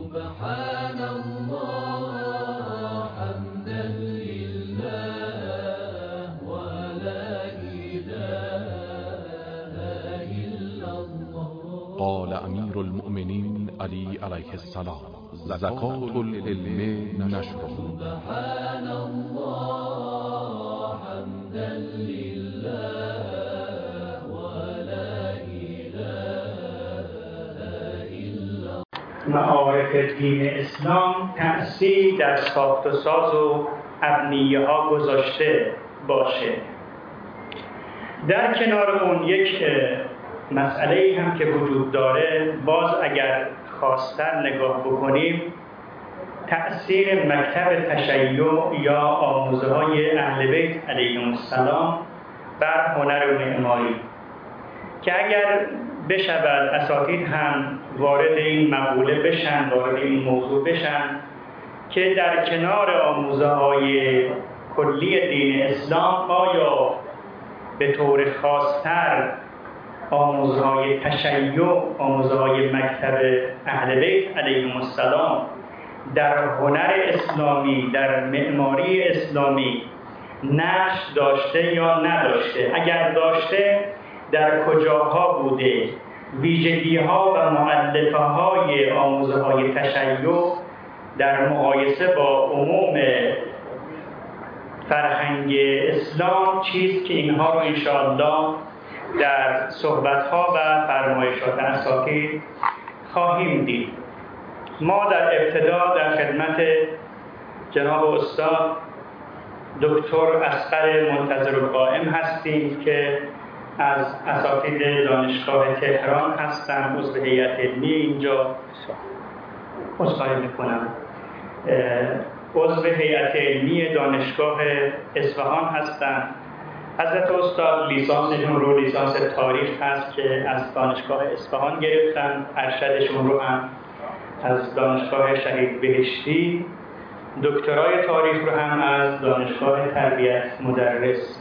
سبحان الله حمدا لله ولا إله إلا الله. قال امیر المؤمنین علی علیه السلام: زکات العلم نشره. سبحان الله حمدا لله ولا إله إلا الله. معارف دین اسلام تأثیر در ساخت و ساز و ابنیه ها گذاشته باشه. در کنار اون یک مسئله هم که وجود داره، باز اگر خواستن نگاه بکنیم، تأثیر مکتب تشیع یا آموزه های اهل بیت علیهم السلام بر هنر و معماری، که اگر بشود اساتید هم وارد این مقوله بشن، وارد این موضوع بشن که در کنار آموزه های کلی دین اسلام آیا به طور خاص‌تر آموزه های تشیع، آموزه های مکتب اهل بیت علیهم السلام در هنر اسلامی، در معماری اسلامی نقش داشته یا نداشته؟ اگر داشته در کجاها بوده؟ ویژگی ها و مؤلفه های آموزه های تشیع در مقایسه با عموم فرهنگ اسلام چیست که اینها رو انشاءالله در صحبت‌ها و فرمایشات اساتید خواهیم دید. ما در ابتدا در خدمت جناب استاد دکتر اصغر منتظرالقائم هستیم که از اساتید دانشگاه تهران هستند، عضو هیئت علمی اینجا. عذرخواهی می‌کنم، عضو هیئت علمی دانشگاه اصفهان هستند. حضرت استاد لیسانسشون رو لیسانس تاریخ هست که از دانشگاه اصفهان گرفتن، ارشدشون رو هم از دانشگاه شهید بهشتی، دکترای تاریخ رو هم از دانشگاه تربیت مدرس.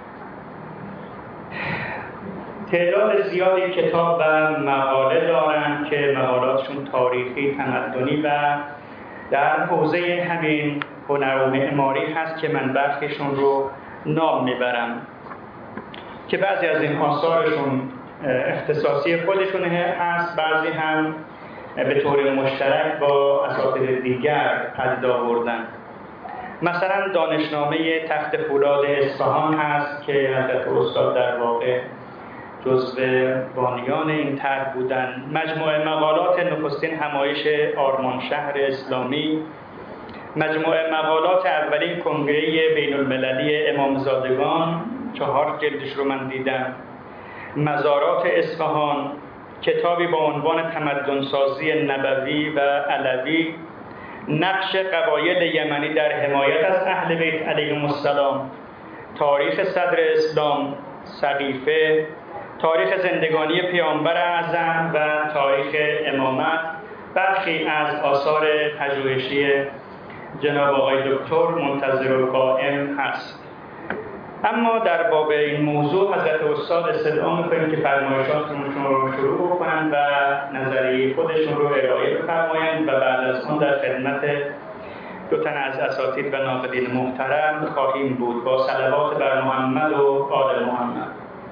تعداد زیادی کتاب و مقاله دارن که مقالاتشون تاریخی، تمدنی و در حوزه همین هنر و معماری هست که من برخیشون رو نام میبرم که بعضی از این آثارشون اختصاصی خودشون هست، بعضی هم به طور مشترک با اساتید دیگر پدید آوردن. مثلا دانشنامه تخت فولاد اصفهان هست که حضرت استاد در واقع جزو بانیان این طرح بودن. مجموعه مقالات نخستین همایش آرمانشهر اسلامی، مجموعه مقالات اولین کنگره بین المللی امامزادگان، 4 جلدش رو من دیدم. مزارات اصفهان، کتابی با عنوان تمدنسازی نبوی و علوی، نقش قبایل یمنی در حمایت از اهل بیت علیهم السلام، تاریخ صدر اسلام، سقیفه، تاریخ زندگانی پیامبر اعظم و تاریخ امامت، برخی از آثار پژوهشی جناب آقای دکتر منتظرالقائم هست. اما در باب این موضوع حضرت استاد استدعا می‌کنیم که فرمایشاتشون رو شروع بکنن و نظریه خودشون رو ارائه بفرمایند و بعد از اون در خدمت 2 تن از اساتید و ناقدین محترم خواهیم بود با صلوات بر محمد و آل محمد.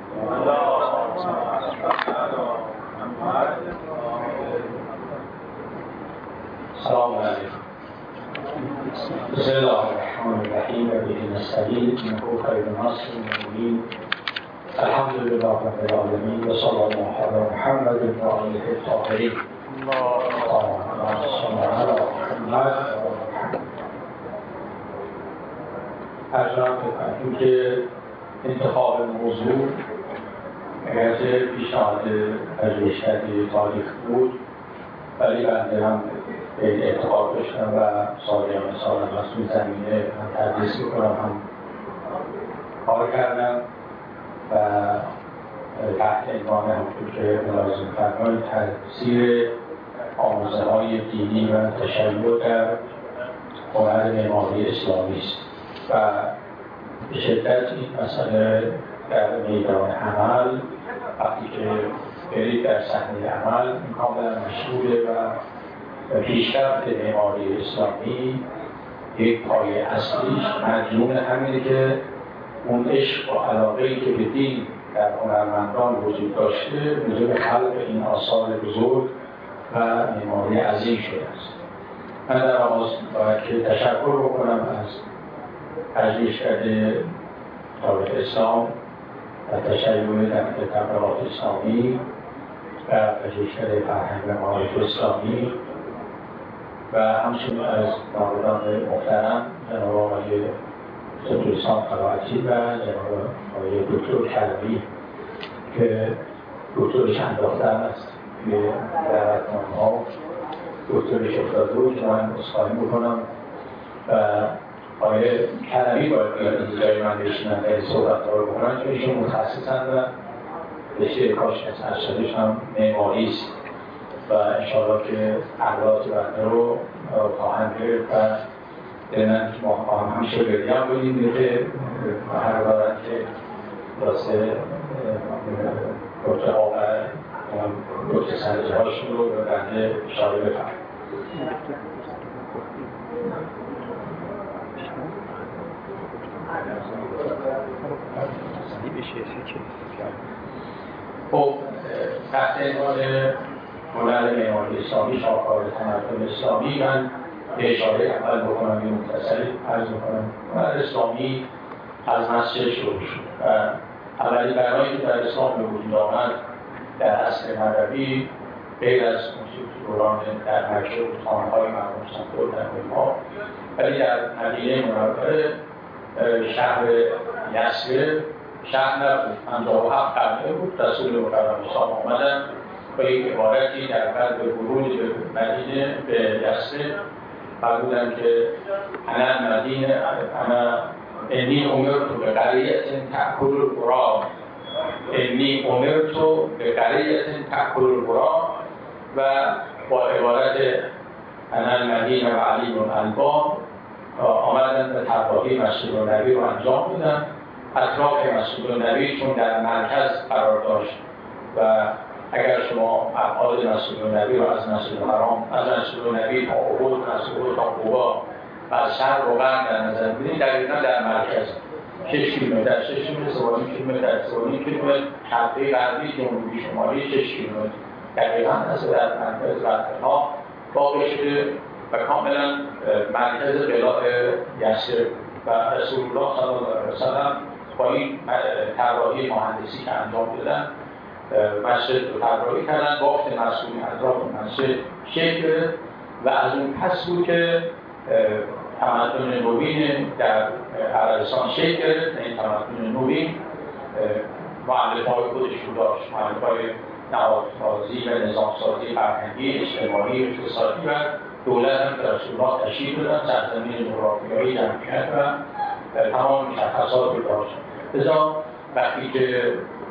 سلام علیکم. بسم الله الرحمن الرحیم و به نستعین انه خیر الناصر المؤمنین. الحمد لله رب العالمین و صلی الله علی محمد و آله الطاهرین. اللهم صل علی محمد. عرض می‌کنم که انتخاب موضوع اگرچه پیشنهاد پژوهشگری تاریخ بود، ولی بنده هم به اعتقاد داشتم و سالیان سال از توی زمینه هم تدریس میکنم، هم کار کردم و تحت عنوان همونطور که ملاحظه می‌فرمایید تاثیر آموزه‌های دینی و تشیع در هنر معماری اسلامی است و به شدت این مسئله در میدان عمل وقتی که برید در صحنه عمل کاملا مشهوره و پیشرفت معماری اسلامی یک پایه اصلیش مدیون همینه که اون عشق و علاقه‌ای که به دین در هنرمندان وجود داشته موجب خلق این آثار بزرگ و معماری عظیم شده است. من در آغاز باید که تشکر بکنم از پژوهشکده تاریخ اسلام و تشیع در تبلیغات اسلامی و پژوهشکده فرهنگ و معارف اسلامی و همچنین از ناظران محترم جناب آقای سطورسان قرائتی و جناب آقای دکتر کلبی که دکترش انداختن است توی دعوتنامه‌ها دکترش افتاده بود که من عذرخواهی میکنم و آقای کلبی باید بیان این جای من بشینن در این صحبت‌ها رو بکنن چون ایشون متخصصن و رشته کاش از ارشدش هم معماری است و انشاءالله که اقلات بنده رو خواهند گرفت و دلن ما همیشه بگیم بودیم که هر دارن که راسته دکتر ها و دکتر سنجه هاشون رو به بنده اشاره بفرم. خب تحت عنوان هنر معماری اسلامی شاهکار تمدن اسلامی من به اشاره اول بکنم یه مختصری عرض بکنم. هنر اسلامی از مسجد شروع شد و اولین بنایی که در اسلام به وجود آمد در عصر مغربی غیر از دوران در مکه و خانه‌های مرحوم سنتور در اونها ولی در مدینه منوره شهر یثرب شهر نبود 57 قرنه بود رسول مکرم اسلام آمدن با یک عبارتی در قلب ورود به مدینه به یثرب فرمودن که انا مدینه انا انی امرت به قریة تأکل القرى انی امرت به قریة تأکل القرى و با عبارت انا المدینه و علیم الالباب آمدن به طراحی مسجد نبوی رو انجام دادن. اطراف مسجد نبوی چون در مرکز قرار داشت و اگر شما ابعاد مسجد نبوی رو از مسجد حرام از مسجد نبوی تا احد مسجد تا قبا و از شرق و غرب در نظر بگیرید دقیقاً در مرکز 6 کیلومتر 6 کیلومتر 3 کیلومتر 3 کیلومتر شرقی غربی جنوبی شمالی 6 کیلومتر دقیقاً از در مرکز ها واقع شده و کاملا مرکز قلعه یثرب و رسول الله صلی الله علیه و سلم با این طراحی مهندسی که انجام دادن مسجد رو طراحی کردن بافت مسئولی اطراف مسجد شکل گرفت و از اون پس بود که تمدن نوین در عربستان شکل گرفت. این تمدن نوین مؤلفه‌های خودش رو داشت، مؤلفه‌های نهادسازی و نظامسازی فرهنگی اجتماعی اقتصادی و دولت هم که رسول الله تشریح دادن سرزمین جغرافیایی جمعیت و تمام مشخصات رو داشت. لذا وقتی که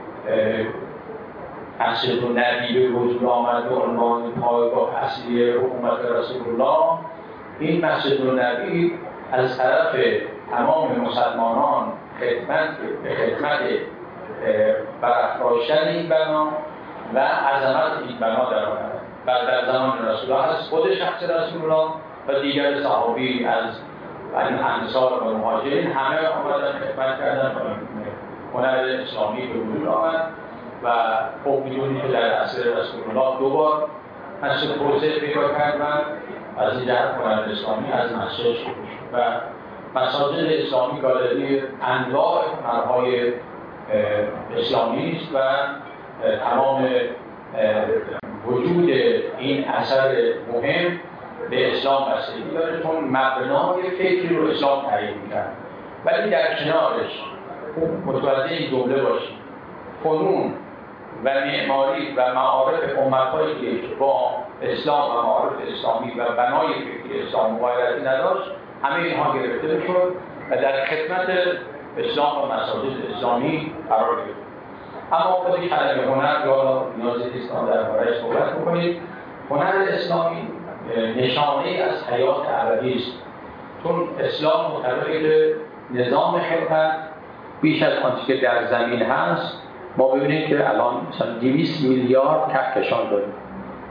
مسجد نبوی به وجود آمد و عنوان پایگاه اصلی حکومت رسول الله این مسجد نبوی از طرف تمام مسلمانان به خدمت برافراشتن این بنا و عظمت این بنا در آمد. بعد در زمان رسول الله از خود شخص رسول الله و دیگر صحابی از انصار و مهاجرین همه آمدن خدمت کردن و هنر اسلامی به وجود آمد و خب می‌دونید که در عصر رسول الله دوبار مسجد توسعه پیدا کرد و از این جهت هنر اسلامی از مسجد شروع شد و مساجد اسلامی گالری انواع هنرهای اسلامی است و تمام وجود این اثر مهم به اسلام بستگی داره چون مبنای فکری رو اسلام تعیین می‌کنه. ولی در کنارش متوجه این جمله باشید فنون و معماری و معارف امت‌هایی که با اسلام و معارف اسلامی و بنای فکری اسلام مغایرتی نداشت همه اینها گرفته شد و در خدمت اسلام و مساجد اسلامی قرار گرفت. اما خود کلمه هنر یا نیازی نیست درباره‌اش صحبت بکنید. هنر اسلامی نشانه از حیات ابدی است چون اسلام معتقده که نظام خلقت بیش از آنچه که در زمین هست ما ببینید که الان مثلا 200 میلیارد کهکشان داریم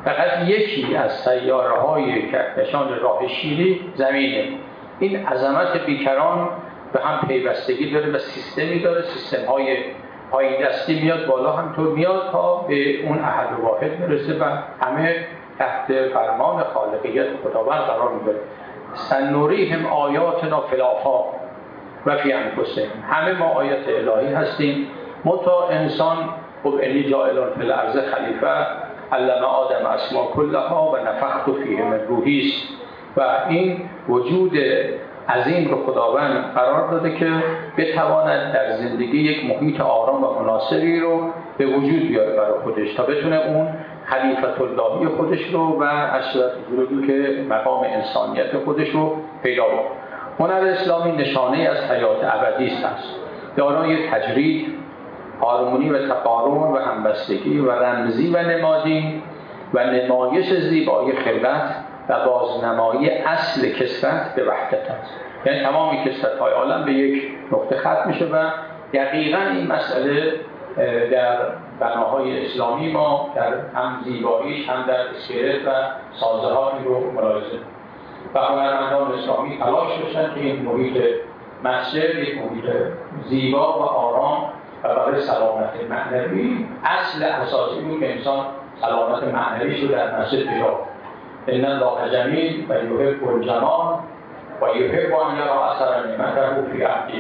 فقط یکی از سیاره‌های کهکشان راه شیری زمینه. این عظمت بیکران به هم پیوستگی داره و سیستمی داره، سیستم‌های پای دستی میاد بالا، همطور میاد تا به اون احد واحد میرسه و همه تحت فرمان خالقیت خداوند قرار میگیره. سنوریهم آیاتنا فی الآفاق و فی انفسهم. همه ما آیات الهی هستیم. متا انسان خب انی جاعل فی الارض خلیفه، علم آدم اسما کلها و نفخت فیه من روحی است. و این وجود عظیم رو خداوند قرار داده که بتواند در زندگی یک محیط آرام و مناسبی رو به وجود بیاره برای خودش تا بتونه اون خلیفت اللهی خودش رو و اشرف ظهوری که مقام انسانیت خودش رو پیدا کنه. هنر اسلامی نشانه از حیات ابدی است. دارای تجرید، هارمونی و تقارن و همبستگی و رمزی و نمادین و نمایش زیبایی خلقت و بازنمایی اصل کثرت به وحدت است. یعنی تمامی کثرت‌های عالم به یک نقطه ختم میشه و دقیقاً این مسئله در بناهای اسلامی ما در هم زیباییش هم در اسکلت و سازه‌ها رو ملاحظه. و هنرمندان اسلامی تلاش داشتن که این محیط مسجد یک محیط زیبا و آرام و برای سلامت معنوی اصل اساسی بود که انسان سلامت معنویش رو در مسجد پیدا کنه. ان الله جمیل و یحب الجمال و یحب ان یرى اثر نعمته فی عبده.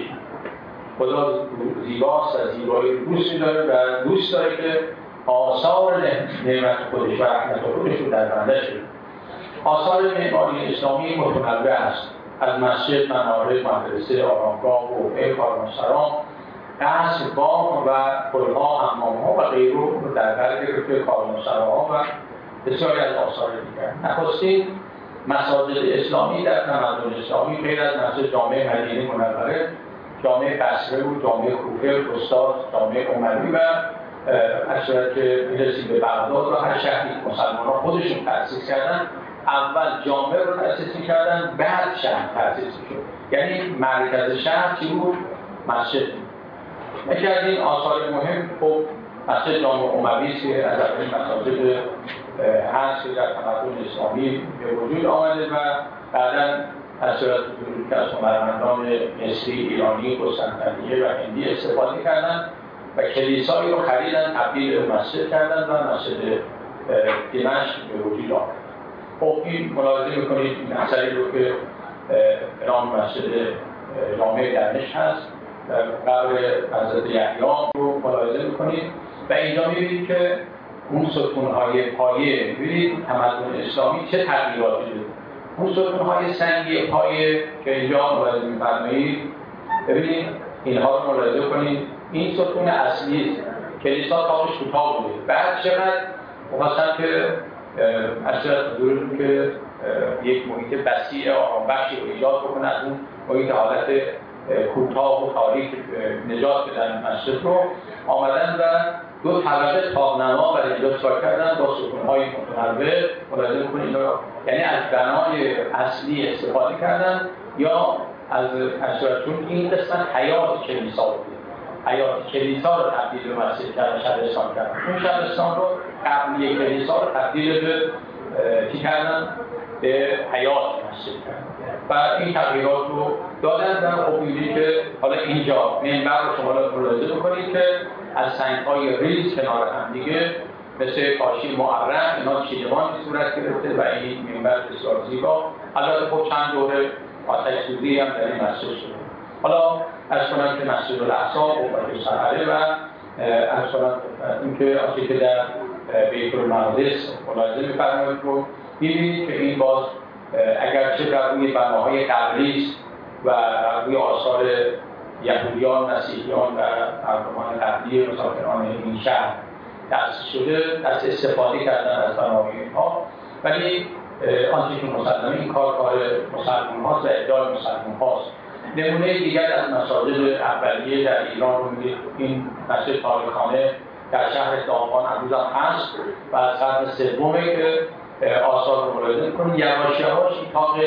خدا زیباست و زیبایی دوست می‌داره و دوست داره که آثار نعمت خودش و رحمت خودش رو در بنده‌اش ببینه. آثار معماری اسلامی متنوع است. از مسجد، منارة، مدرسه، آرامگاه، حومه، کاروانسرا، قصر، باغ و پل‌ها، حمام‌ها و غیره رو در بر گرفته، کاروانسراها و بسیاری از آثار دیگر. نخستین مساجد اسلامی در تمدن اسلامی غیر از مسجد جامع مدینه منوره، جامع بصره بود، جامع کوفه، فسطاط، جامع اموی و اصلا که میرسید به بغداد و هر شهری مسلمان‌ها خودشون تأسیس کردن. اول جامع رو تأسیس کردن، بعد شهر تأسیس شد. یعنی مرکز شهر چی بود؟ مسجد. یکی از این آثار مهم خب مسجد جامع اموی است که از اولین مساجد هست که در تمدن اسلامی به وجود آمده و بعداً از صورت وجود که از هنرمندان مصری، ایرانی، قسطنطنیه و هندی استفاده کردند و کلیسایی رو خریدن، تبدیل به مسجد کردن و مسجد دمشق به وجود آمد. خب این ملاحظه میکنید این اثری رو که نام مسجد جامع دمشق هست قبر حضرت یحیی رو ملاحظه میکنید و اینجا میبینید که اون ستونهای پایه، ببینید تمدن اسلامی چه تغییراتی داره. اون ستونهای سنگی پایه که اینجا ملاحظه می‌فرمایید، ببینید اینها رو ملاحظه کنید. این ستون اصلی است. کلیسا تاقش کوتاه بوده. بعد چقدر مخواستن که اصلا حضورتون که یک محیط وسیع آرامبخشی رو ایجاد بکنه، از اون محیط حالت کوتاه و تاریک نجات بدن مسجد رو آمدن و دو طبقه تابنما برای اینجا ساخته کردن با ستون‌های متنوع. ملاحظه کنید یعنی از بنای اصلی استفاده کردن یا از چون این قسمت حیات کلیسا بود. حیات کلیسا رو تبدیل به مسجد کردن، شهرستان کردن. اون شهرستان رو قبلی کلیسا رو تبدیل به چی کردن؟ به حیات مسجد کردن. و این تغییرات رو دادن و خب می‌بینید که حالا اینجا منبر رو شما ملاحظه بکنید که از سنگ‌های ریز کنار هم دیگه مثل کاشی معرق اینا چیدمان صورت گرفته و این منبر بسیار زیبا. البته خب چند دوره آتش سوزی هم در این مسجد شده. حالا از کنم که مسجد الاقصی و سرعه و از کنم اینکه آنچه که در بیت المقدس ملاحظه می‌فرمایید رو می‌بینید که این باز اگرچه در روی بناهای قبلی است و در روی آثار یهودیان، مسیحیان و مردمان قبلی مسافران این شهر دست شده، دست استفاده کردن از بناهای اینها، ولی آنچه که مسلمه این کار مسلمان هاست و ادعای مسلمان هاست. نمونه دیگر از مساجد اولیه در ایران رو می‌دید. این مسجد تاریخانه در شهر دامغان امروز هم هست و از قرن سومه که آثار رو ملاحظه کنید. یواش یواش این طاق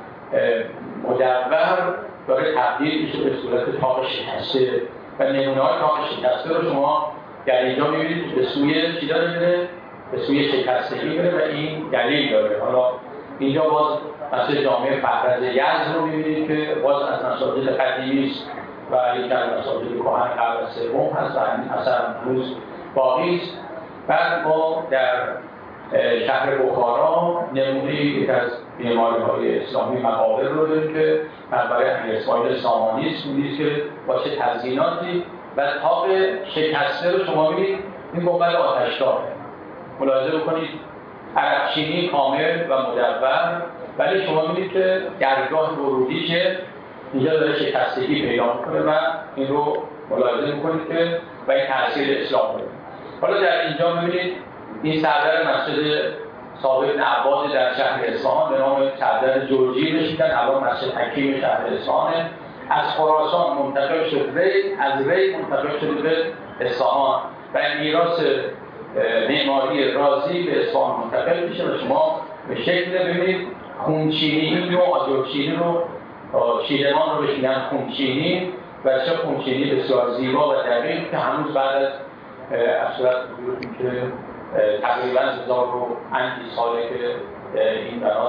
مدور داره تبدیل میشه به صورت طاق شکسته و نمونه‌های طاق شکسته رو شما در اینجا می‌بینید به سوی چی داره میره؟ به سوی شکستگی بره و این دلیل داره. حالا اینجا باز مثل جامعه فهرز یزد رو می‌بینید که باز از مساجد قدیمی است و یکی از مساجد کهن قرن سوم هست و اصلا امروز باقی است. بعد ما در شهر بخارا نمونه یک از معماری‌های اسلامی مقابر رو داریم که مقبره امیر اسماعیل سامانی است، می‌بینید که با چه تزییناتی و تاق شکسته رو شما می‌بینید. این گنبد آتشدار ملاحظه بکنید، عرقچینی کامل و مدور، ولی شما می‌بینید که درگاه ورودی که اینجا داره شکستگی پیدا می‌کنه و این رو ملاحظه می‌کنید که و این تاثیر اسلام داره. حالا در اینجا می‌بینید این سردر مسجد صاحب بن عباد در شهر اصفهان به نام سردر جورجی رسیدن، الان مسجد حکیم شهر اصفهانه. از خراسان منتقل شد ری، از ری منتقل شد به اصفهان و میراث معماری رازی به اصفهان منتقل میشه و شما به شکل ببینید خونچینی و آجرچینی رو چیدمان رو بشینن خونچینی و چه خونچینی بسیار زیبا و دقیق که هنوز بعد از صورت که تقریباً 1000 ساله که این بنا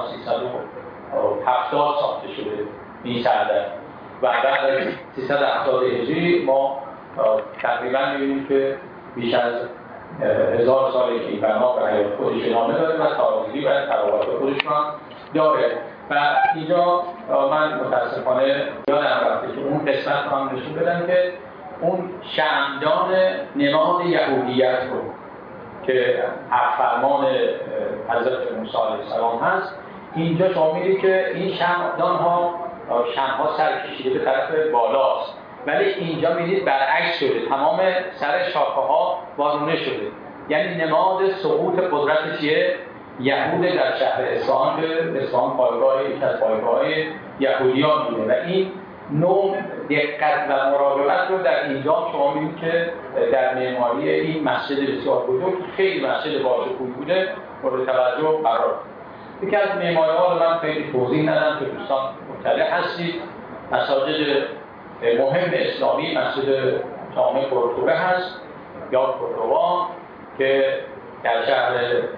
370 ساخته شده این سردر و بعد از 370 هجری ما تقریباً می‌بینیم که بیش از 1000 ساله که این بنا به حیات خودش ادامه داره و تاریخی و تراوت خودش هم داره. و اینجا من متاسفانه یادم رفته که اون قسمت رو هم نشون بدم که اون شمعدان نماد یهودیت رو که فرمان حضرت موسی علیه السلام هست، اینجا شما می‌بینید که این شمعدان‌ها سرکشیده به طرف بالاست، ولی اینجا می‌بینید برعکس شده، تمام سر شاخه‌ها وارونه شده، یعنی نماد سقوط قدرت چیه؟ یهود در شهر اصفهان که اصفهان پایگاه یک از پایگاه‌های یهودیان بوده و این نوع دقت و مراقبت رو در اینجا شما می‌بینید که در معماری این مسجد بسیار بزرگ خیلی مسجد باشکوهی بوده مورد توجه قرار. یکی از معماری‌ها رو من خیلی توضیح ندم که دوستان مطلع هستید. مساجد مهم اسلامی مسجد جامع قرطبه هست یا قرطبه که در شهر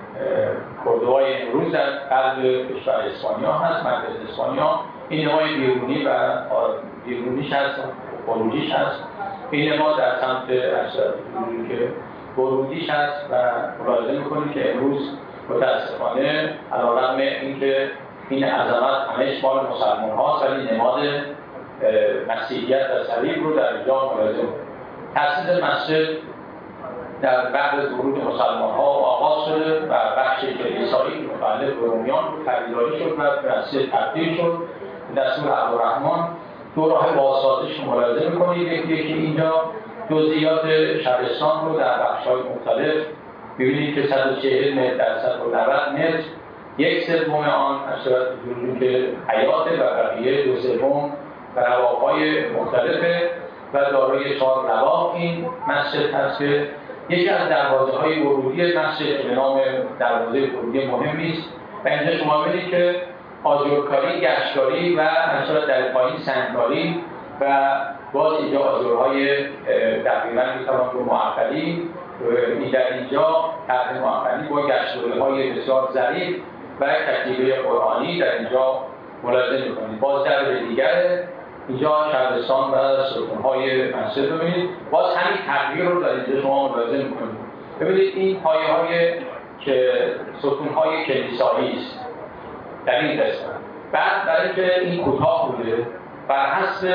کردوای امروز در قلب کشور اسپانیا هست، مرکز اسپانیا. این نمای بیرونی و بیرونیش هست، خروجیش هست. این نما در سمت ارشد که ورودیش هست و ملاحظه می‌کنید که امروز متاسفانه علیرغم اینکه این عظمت همش مال مسلمان هاست ولی نماد مسیحیت و صلیب رو در اینجا ملاحظه می‌کنید. تأسیس مسجد در بعد از ورود مسلمان ها آغاز شده و بخش کلیسایی متعلق به رومیان خریداری شد و به مسجد تبدیل شد. دستور عبدالرحمن دو راه بازسازیش رو ملاحظه می‌کنید. یکی اینجا جزئیات شهرستان رو در بخش‌های مختلف ببینید که 140 متر در 190 متر، یک سوم آن از صورت جوری که حیاته و بقیه دو سوم و رواق‌های مختلفه و دارای 4 رواق این مسجد هست که یکی از دروازه‌های ورودی مسجد به نام دروازه ورودی مهمی است و اینجا شما می‌بینید که آجرکاری، گشتکاری و مثلا در پایین سنگکاری و باز اینجا آجرهای تقریباً می‌توان رو معقلی در اینجا طرح معقلی با گشتکاری‌های بسیار ظریف و کتیبه قرآنی در اینجا ملاحظه می‌کنید. باز در دیگر اینجا شهرستان و ستون‌های مسجد ببینید، باز همین تغییر رو در اینجا شما ملاحظه می‌کنید. ببینید این پایه‌های که ستون‌های کلیسایی است در این قسمت. بعد برای که این کوتاه بوده بر حسب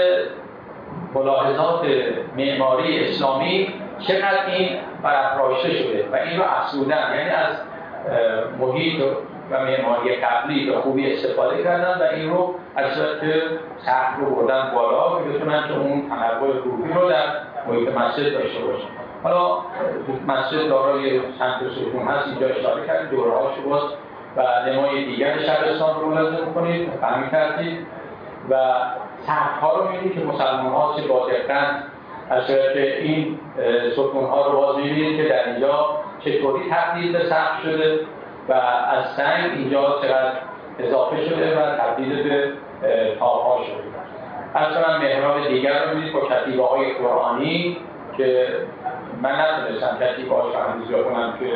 ملاحظات معماری اسلامی چقدر این برافراشته شده و این رو افزودن، یعنی از محیط و معماری قبلی به خوبی استفاده کردن و این رو از صورت سقف رو بردن بالا که بتونن که اون تنوع روحی رو در محیط مسجد داشته باشن. حالا مسجد دارای چند ستون هست، اینجا اشاره کردیم دوره‌هاش رو باز و نمای دیگر شهرستان رو ملاحظه می‌کنید، فهمی کردید و سقف‌ها رو می‌بینید که مسلمان‌ها چه با دقت از صورت این ستون‌ها رو باز می‌بینید که در اینجا چطوری تبدیل به سقف شده و از سنگ اینجا چقدر اضافه شده و تبدیل به تاق‌ها شده. اصلا محراب دیگر رو می‌بینید با کتیبه‌های قرآنی که من نتونستم کتیبه‌هاش رو هنوز بخونم که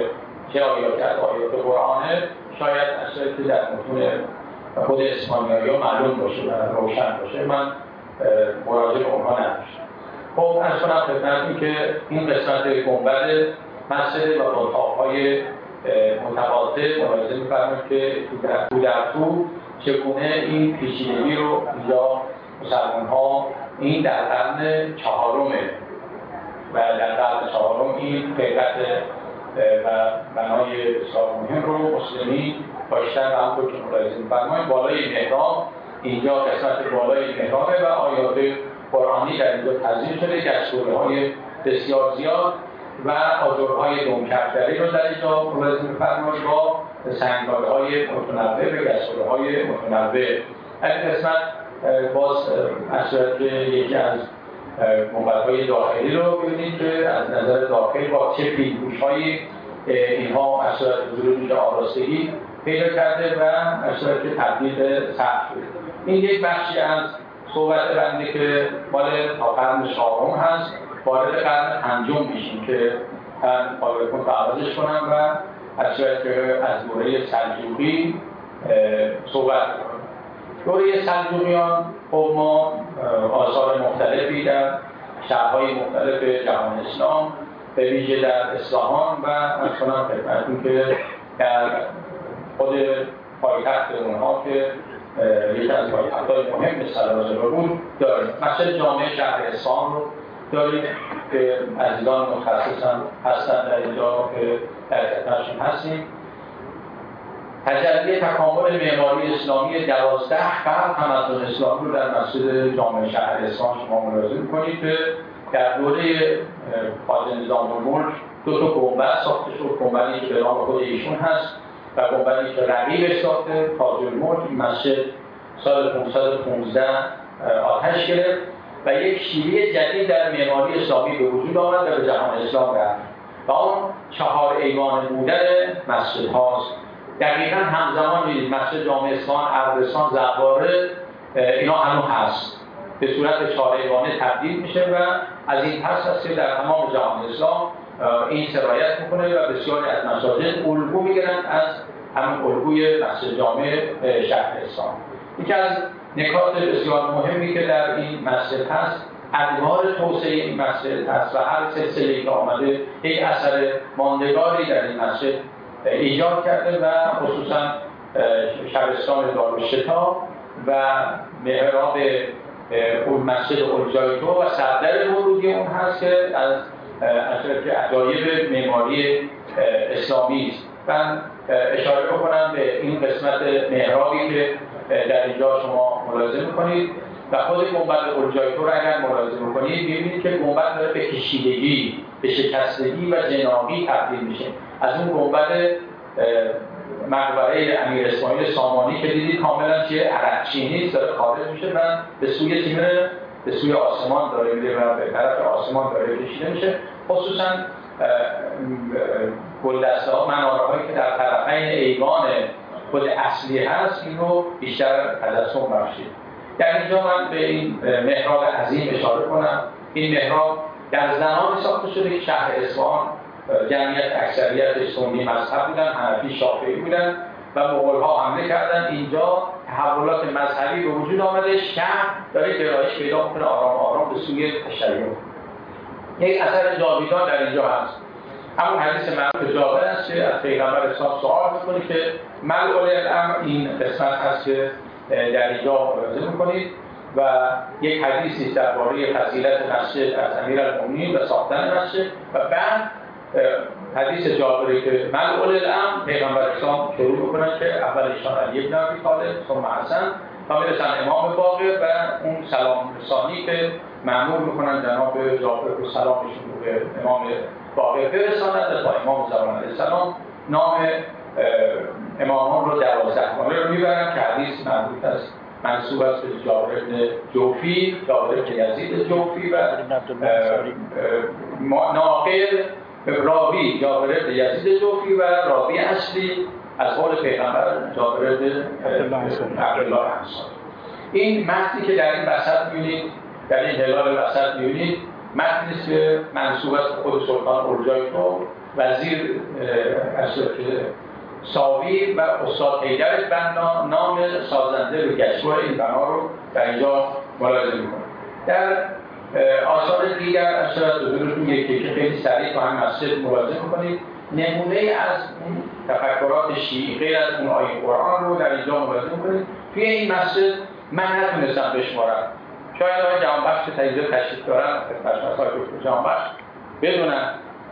چه آیاتی از آیات قرآنه شاید اصلا که در متون خود اسپانیایی معلوم باشه و روشن باشه، من مراجعه به اونها نداشتم. خب از کنم خدمتتون که این قسمت گنبد مسجد و اتاق‌های متقاطع ملاحظه می‌فرمایید که تو در تو چگونه این پیچیدگی رو اینجا مسلمان‌ها این در قرن چهارمه و در قرن چهارم این خلقت و بنای بسیار مهم رو مسلمین داشتن و همونطور که ملاحظه می‌فرمایید بالای محراب اینجا قسمت بالای محرابه و آیات قرآنی در اینجا تزیین شده که از سوره‌های بسیار زیاد و آجرهای دمکفتری رو در اینجا ملاحظه می‌فرمایید با سنگدارهای متنوع و گسوره‌های متنوع. این قسمت باز از صورت یکی از گنبدهای داخلی رو ببینید که از نظر داخل با چه پیل‌پوش‌هایی اینها از صورت ورود آراستگی پیدا کرده و از صورت تبدیل به سقف شده. این یک بخشی از صحبت بنده که مال تا قرن چهارم هست، وارد قرن پنجم میشیم که من قابلتون تعرضش کنم و از صورت از دوره سلجوقی صحبت کنم. دوره سلجوقیان خب ما آثار مختلفی در شهرهای مختلف جهان اسلام به ویژه در اصفهان و از کنم خدمتتون که در خود پایتخت اونها که یکی از پایتخت‌های مهم سلازلو بود داریم. مسجد جامع شهر اصفهان رو داریم که عزیزان متخصص هم هستن در اینجا که در خدمتشون هستیم. تجلی تکامل معماری اسلامی 12 قرن تمدن اسلامی رو در مسجد جامع شهر اصفهان شما ملاحظه می‌کنید که در دوره خواجه نظام‌الملک دو تا گنبد ساخته شد، گنبدی که به نام خود ایشون هست و گنبدی که رقیبش ساخته تاج‌الملک. این مسجد سال 515 آتش گرفت و یک شیوه جدید در معماری اسلامی به وجود آمد و به جهان اسلام رفت و اون 4 ایوان بودن مسجد هاست. دقیقاً همزمان می‌دید مسجد جامع اصفهان، اردبیل، زواره اینا هنوز هست، به صورت 4 ایوانه تبدیل میشه و از این پس هست که در تمام جهان اسلام این سرایت میکنه و بسیاری از مساجد الگو میگیرن از همون الگوی مسجد جامع شهر اصفهان. یکی از نکات بسیار مهمی که در این مسجد هست ادوار توسعه این مسجد هست و هر سلسله‌ای که آمده یک اثر ماندگاری در این مسجد ایجاد کرده و خصوصا شبستان دارالشتا و محراب اون مسجد اولجایتو و صدر ورودی اون هست که از اثر عجایب معماری اسلامی است. من اشاره بکنم به این قسمت محرابی که در اینجا شما ملاحظه می‌کنید و خود گنبد اولجایتو رو اگر ملاحظه می‌کنید می‌بینید که گنبد داره به کشیدگی، به شکستگی و جناحی تبدیل میشه. از اون گنبد مقبره امیر اسماعیل سامانی که دیدید کاملا چیه عرقچینی داره خارج میشه و به سوی چی میره؟ به سوی آسمان داره میره و به طرف آسمان داره کشیده میشه. خصوصا گلدسته‌ها، مناره‌هایی که در طرفین ایوان خود اصلی هست این رو بیشتر تجسم بخشید. در اینجا من به این محراب عظیم اشاره کنم. این محراب در زمانی ساخته شده که شهر اصفهان جمعیت اکثریت سنی مذهب بودن، حنفی شافعی بودن و مغول‌ها حمله کردن. اینجا تحولات مذهبی به وجود آمده، شهر داره گرایش پیدا می‌کنه آرام آرام به سوی تشیع. یک اثر جاویدان در اینجا هست. همون حدیث معروف جابر است که از پیغمبر اسلام سوال می‌کنه که ملعول الامر این قسمت هست که در اینجا ملاحظه می‌کنید و یک حدیثی درباره فضیلت مسجد از امیرالمومنین و ساختن مسجد و بعد حدیث جابری که ملعول الامر پیغمبر اسلام شروع می‌کنه که اول ایشان علی بن ابی طالب ثم حسن تا میرسن امام باقر و اون سلام رسانی که مأمور می‌کنن جناب جابر رو سلامشون رو به امام باقر برساند تا امام زمان علیه السلام نام امامان رو 12 گانه رو میبرن که حدیث مربوط است منسوب است به جابر بن جوفی، جابر بن یزید جوفی و ناقل راوی جابر بن یزید جوفی و راوی اصلی از قول پیغمبر جابر بن عبدالله انصاری. این متنی که در این وسط می‌بینید، در این هلال وسط می‌بینید، متنی است که منسوب است به خود سلطان اولجایتو وزیر ساوی و استاد حیدر بنا نام سازنده و گشتگاه این بنا رو در اینجا ملاحظه می‌کنیم. در آثار دیگر از شاید حضورتون یکی که خیلی سریع با هم مسجد ملاحظه می‌کنید، نمونه از اون تفکرات شیعی غیر از اون آیه قرآن رو در اینجا ملاحظه می‌کنید. توی این مسجد من نتونستم بشمارم، شاید آقای جهانبخش که اینجا تشریف دارن خدمت دکتر جهانبخش بدونن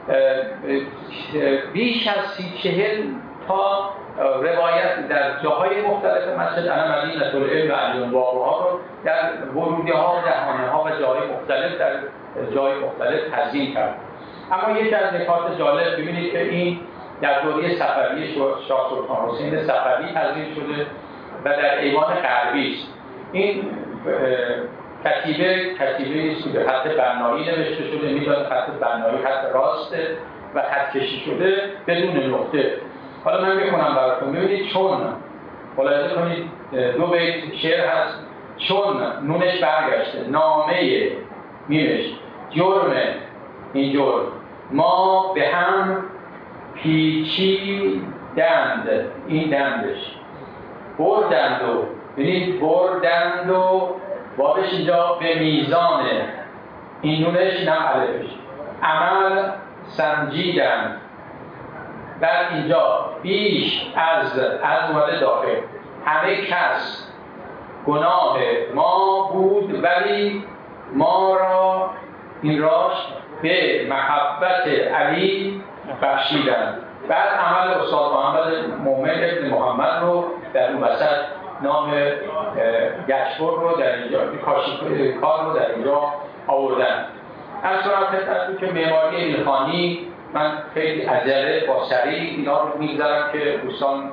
بیش از 30-40 تا روایت در جاهای مختلف مسجد مدینه‌العلم و علی البابها رو در ورودی‌ها و دهانه‌ها و جاهای مختلف در جای مختلف تزیین کرد. اما یکی از نکات جالب ببینید که این در دوره صفوی شاه سلطان حسین صفوی تزیین شده و در ایوان غربی است. این کتیبه است که به خط بنایی نوشته شده، می‌دونید خط بنایی خط راسته و خط کشی شده بدون نقطه. حالا من میخونم براتون. ببینید چون ملاحظه کنید دو بیت شعر هست. چون نونش برگشته، نامه میمش، جرم این جرم ما به هم پیچیدند، این دندش بردند و ببینید بردند و بابش اینجا به میزانه، این نونش نه الفش، عمل سنجیدند. بعد اینجا بیش از اومده داخل، همه کس گناه ما بود ولی ما را این راش به محبت علی بخشیدند. بعد عمل استاد محمد مومن ابن محمد رو در اون وسط نام گشتور رو در اینجا کار رو در اینجا آوردن. از طرف خدمتتون که معماری ایلخانی من خیلی عجله با سریع اینا رو میگذارم که دوستان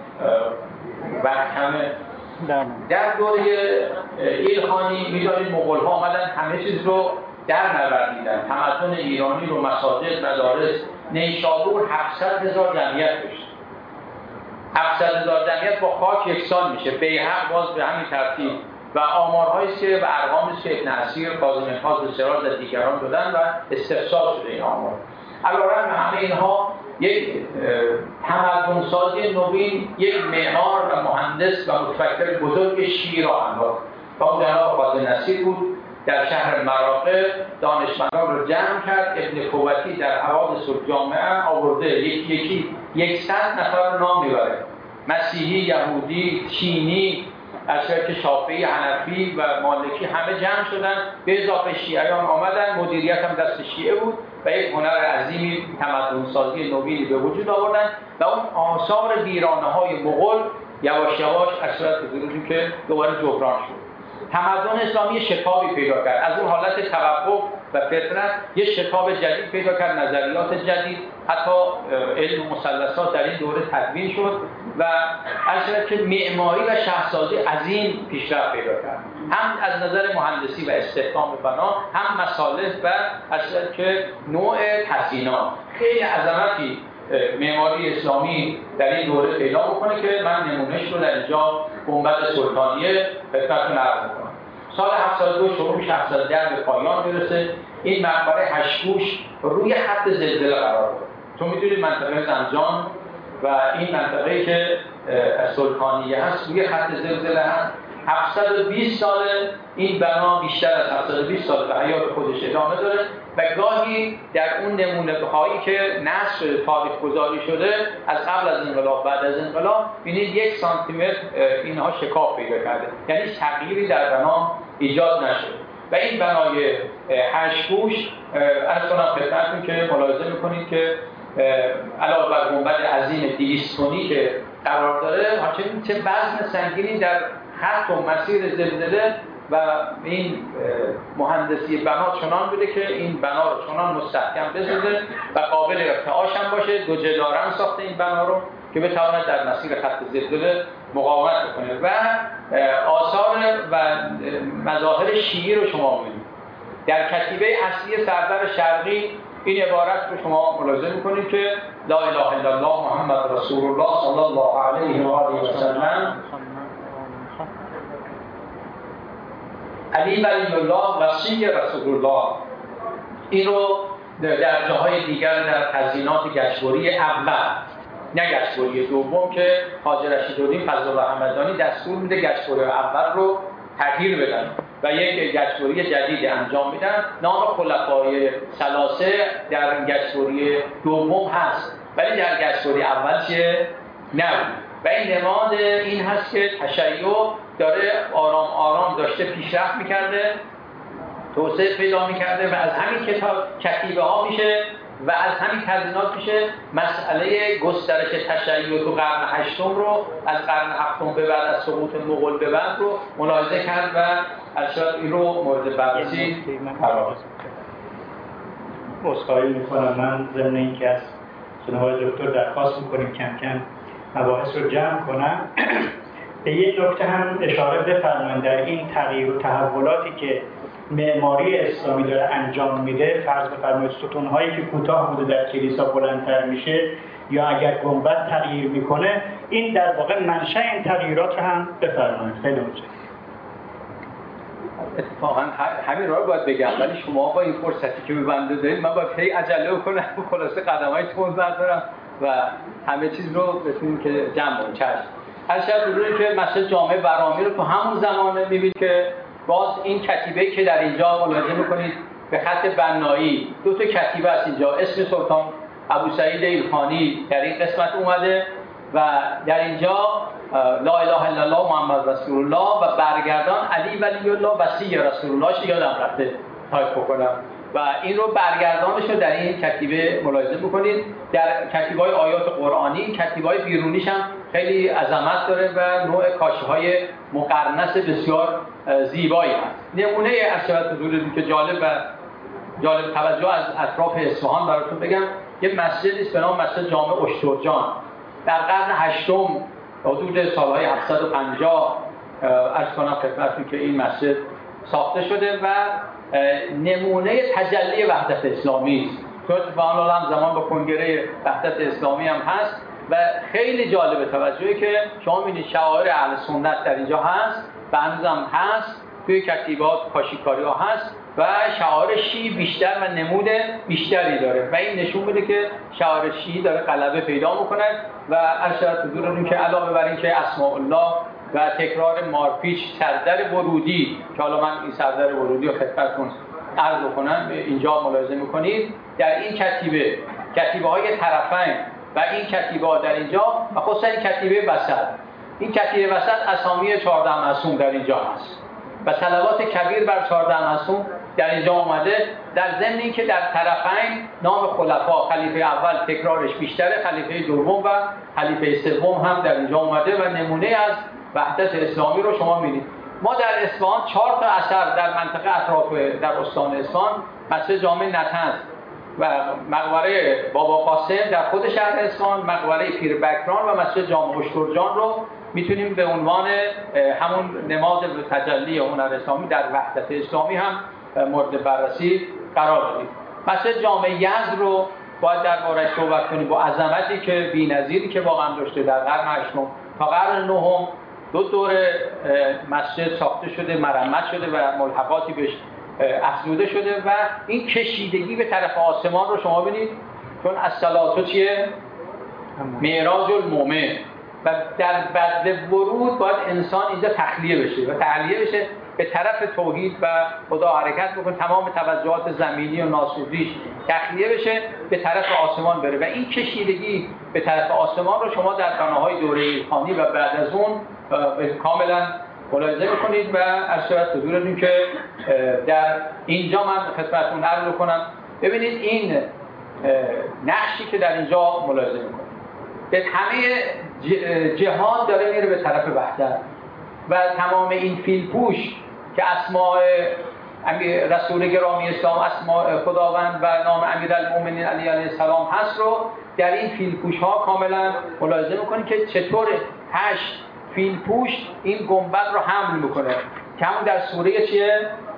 وقت کمه. در دوره ایلخانی می‌دانید مغول‌ها آمدن همه چیز رو در نوردیدن. تمدن ایرانی رو مساجد، مدارس، نیشابور 700,000 جمعیت داشت. 700,000 جمعیت با خاک یکسان میشه. بیهق باز به همین ترتیب و آمارهایی که و ارقامی که ابن اسیر، کاظم حاضر سراج و دیگران دادن و استفسار شده این آمار. علی‌رغم همه اینها یک تمدن‌سازی نوین، یک معمار و مهندس و متفکر بزرگ شیعی را انداخت. تا اون جناب قاضی نصیر بود در شهر مراغه، دانشمندان رو جمع کرد. ابن کوتی در حوادث الجامعه آورده یکی 100 نفر نام میبره، مسیحی، یهودی، چینی، از شرک شافعی، حنفی و مالکی همه جمع شدن، به اضافه شیعیان آمدن. مدیریت هم دست شیعه بود و یک هنر عظیمی تمدن‌سازی نوینی به وجود آوردن و اون آثار ویرانه‌های مغول یواش یواش از صورت حضوری که دوباره جبران شد. تمدن اسلامی شتابی پیدا کرد، از اون حالت توقف و فطرت یه شتاب جدید پیدا کرد، نظریات جدید، حتی علم و مثلثات در این دوره تدوین شد و از که معماری و شهرسازی عظیم پیشرفت پیدا کرد، هم از نظر مهندسی و استحکام بنا، هم مصالح و از که نوع تزیینات. خیلی عظمتی معماری اسلامی در این دوره پیدا میکنه که من نمونهش رو در اینجا گنبد سلطانیه خدمتتون عرض میکنم. سال 72 شروع میشه، 710 به پایان میرسه. این مقبره هشت‌گوش روی خط زلزله قرار داره. چون میدونید منطقه زنجان و این منطقه‌ای که سلطانیه هست روی خط زلزله هست. 720 سال این بنا بیشتر از 720 سال به حیات خودش ادامه داره و گاهی در اون نمونه‌هایی که نصب شده، تاریخ گذاری شده از قبل از انقلاب، بعد از انقلاب، ببینید 1 سانتیمتر اینها شکاف پیدا کرده، یعنی تغییری در بنا ایجاد نشده. و این بنای 8 گوش از کنم خدمتتون که ملاحظه می‌کنید که علاوه بر گنبد عظیم 200 تنی که قرار داره، همچنین چه وزن سنگینی در خط و مسیر زلزله و این مهندسی بنا چنان بوده که این بنا رو چنان مستحکم بسازه و قابل ارتعاش هم باشه. 2 جدارن ساخته این بنا رو که بتواند در مسیر خط زلزله مقاومت بکنه و آثار و مظاهر شیعی رو شما می‌بینید. در کتیبه اصلی سردر شرقی این عبارت رو شما ملاحظه می‌کنید که لا اله الا الله محمد رسول الله صلی الله علیه و آله و سلم، علی ولی الله وصی رسول الله. این رو در جاهای دیگر در تزیینات گچبری اول، نه گچبری دوم که حاج رشیدالدین فضل الله همدانی دستور میده گچبری اول رو تغییر بدن و یک گچبری جدید انجام میدن. نام خلفای ثلاثه در گچبری دوم هست ولی در گچبری اول چیه؟ نبود. و این نماد این هست که تشیع داره آرام آرام داشته پیشرفت میکرده، توسعه پیدا میکرده و از همین کتیبه ها میشه و از همین تزیینات میشه مسئله گسترش تشیع تو قرن هشتم رو از قرن هفتم به بعد از سقوط مغول به بعد رو ملاحظه کرد و ارشد این رو مورد بررسی قرار داد. عذرخواهی میکنم، من ضمن اینکه از جناب دکتر درخواست میکنیم کم کم مباحث رو جمع کنم، به یک نکته هم اشاره بفرمایید. در این تغییر و تحولاتی که معماری اسلامی داره انجام میده، فرض بفرمایید ستون‌هایی که کوتاه بوده در کلیسا بلندتر میشه یا اگر گنبد تغییر میکنه، این در واقع منشأ این تغییرات رو هم بفرمایید. خیلی متشکرم. اتفاقا همین رو باید بگم، ولی شما با این فرصتی که به بنده دارید من باید هی عجله کنم و خلاصه قدم‌های تند بردارم و همه چیز رو بتونیم که جمع کنیم. هر شب بودونی که مسجد جامع برامی رو تو همون زمانه میبینید که باز این کتیبه‌ای که در اینجا ملاحظه میکنید به خط بنایی دو تا کتیبه است اینجا، اسم سلطان ابو سعید ایلخانی در این قسمت اومده و در اینجا لا اله الا الله محمد رسول الله و برگردان علی ولی الله وصی رسول الله ش یادم رفته تایپ بکنم و این رو برگردانش رو در این کتیبه ملاحظه میکنید. در کتیبه‌های آیات قرآنی کتیبه‌های بیرونیش هم خیلی عظمت داره و نوع کاشی‌های مقرنس بسیار زیبایی هست. نمونه اشرف حضور که جالب توجه از اطراف اصفهان براتون بگم، یه مسجدی است به نام مسجد جامع اشترجان در قرن هشتم حدود سالهای 750 عرض کنم خدمتتون که این مسجد ساخته شده و نمونه تجلی وحدت اسلامی است. چون اتفاقا هم زمان با کنگره وحدت اسلامی هم هست و خیلی جالب توجهی که شما می‌بینید شعائر اهل سنت در اینجا هست و هنوزم هست، توی کتیبات کاشیکاری ها هست و شعائر شیعی بیشتر و نمود بیشتری داره و این نشون میده که شعائر شیعی داره غلبه پیدا میکنه و ارشد حضورتون که علاوه بر این که اسماء الله و تکرار مارپیچ سردر ورودی که حالا من این سردر ورودی رو خدمتتون عرض بکنم اینجا ملاحظه میکنید در این کتیبه های طرفین و این کتیبه ها در اینجا و خصوصا این کتیبه وسط، این کتیبه وسط اسامی 14 معصوم در اینجا هست و صلوات کبیر بر 14 معصوم در اینجا اومده، در ضمن اینکه در طرفین نام خلفا خلیفه اول تکرارش بیشتره، خلیفه دوم و خلیفه سوم هم در اینجا اومده و نمونه از وحدت اسلامی رو شما می‌بینید. ما در اصفهان 4 تا اثر در منطقه اطراف در استان اصفهان، مسجد جامع نطنز و مقبره بابا قاسم در خود شهر اصفهان، مقبره پیر بکران و مسجد جامع اشترجان رو میتونیم به عنوان همون نماد تجلی هنر اسلامی در وحدت اسلامی هم مورد بررسی قرار بدیم. مسجد جامع یزد رو باید درباره‌اش صحبت کنیم با عظمتی که بی‌نظیری که واقعا داشته. در قرن هشتم تا قرن نهم 2 دوره مسجد ساخته شده، مرمت شده و ملحقاتی بهش افزوده شده و این کشیدگی به طرف آسمان رو شما ببینید، چون الصلاة چیه؟ معراج المؤمن و در بعد ورود باید انسان اینجا تخلیه بشه و تخلیه بشه به طرف توحید و خدا حرکت بکنه، تمام توجهات زمینی و ناسودیش تخلیه بشه به طرف آسمان بره و این کشیدگی به طرف آسمان رو شما در بناهای دوره ایلخانی و بعد از اون کاملا ملاحظه می‌کنید و ارشد حضورتون که در اینجا من خدمتتون عرض کنم ببینید این نقشی که در اینجا ملاحظه می‌کنید به همه جهاد داره میره به طرف وحدت و تمام این فیلپوش که اسماء رسول گرامی اسلام، اسماء خداوند و نام امیرالمومنین علی علیه السلام هست رو در این فیلپوش ها کاملا ملاحظه میکنید که چطور 8 فیلپوش این گنبد رو حمل میکنه که همون در سوره چیه؟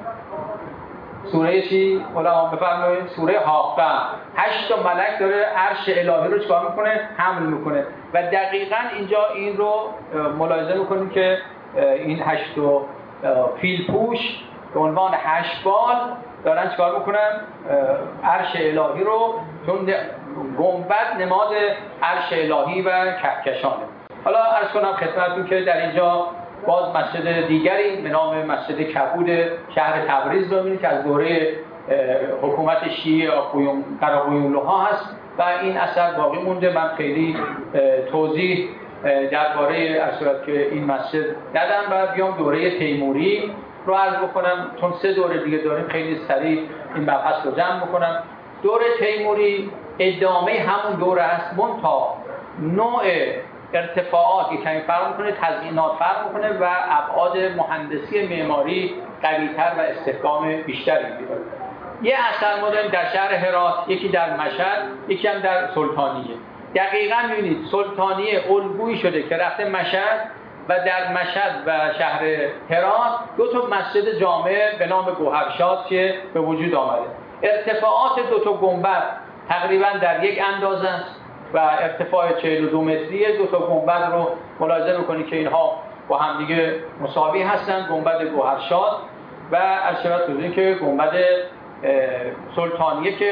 سوره چی؟ علما بفرمایید سوره حاقه 8 تا ملک داره عرش الهی رو چیکار میکنه؟ حمل میکنه و دقیقاً اینجا این رو ملاحظه میکنید که این 8 فیلپوش به عنوان 8 بال دارن چیکار میکنن؟ عرش الهی رو، چون گنبد نماد عرش الهی و کهکشانه. حالا عرض کنم خدمتتون که در اینجا باز مسجد دیگری به نام مسجد کبود شهر تبریز رو می‌بینید که از دوره حکومت شیعه قراقویونلوها هست و این اثر باقی مونده. من خیلی توضیح درباره اثرات که این مسجد ندم و بیام دوره تیموری رو عرض بکنم، چون 3 دوره دیگه داریم خیلی سریع این مبحث رو جمع بکنم. دوره تیموری ادامه همون دوره است، منتها نوع ارتفاعات که کمی فرق میکنه، تزیینات فرق میکنه و ابعاد مهندسی معماری قوی‌تر و استحکام بیشتری داره. یه اثر ما داریم در شهر هرات، یکی در مشهد، یکی هم در سلطانیه. دقیقاً می‌بینید سلطانیه الگویی شده که رفته مشهد و در مشهد و شهر هرات 2 تا مسجد جامع به نام گوهرشاد که به وجود آمده. ارتفاعات 2 تا گنبد تقریباً در یک اندازه است و ارتفاع 42 متری 2 تا گنبد رو ملاحظه می‌کنید که اینها با هم دیگه مساوی هستند. گنبد گوهرشاد و از شبت بزنید که گنبد سلطانیه که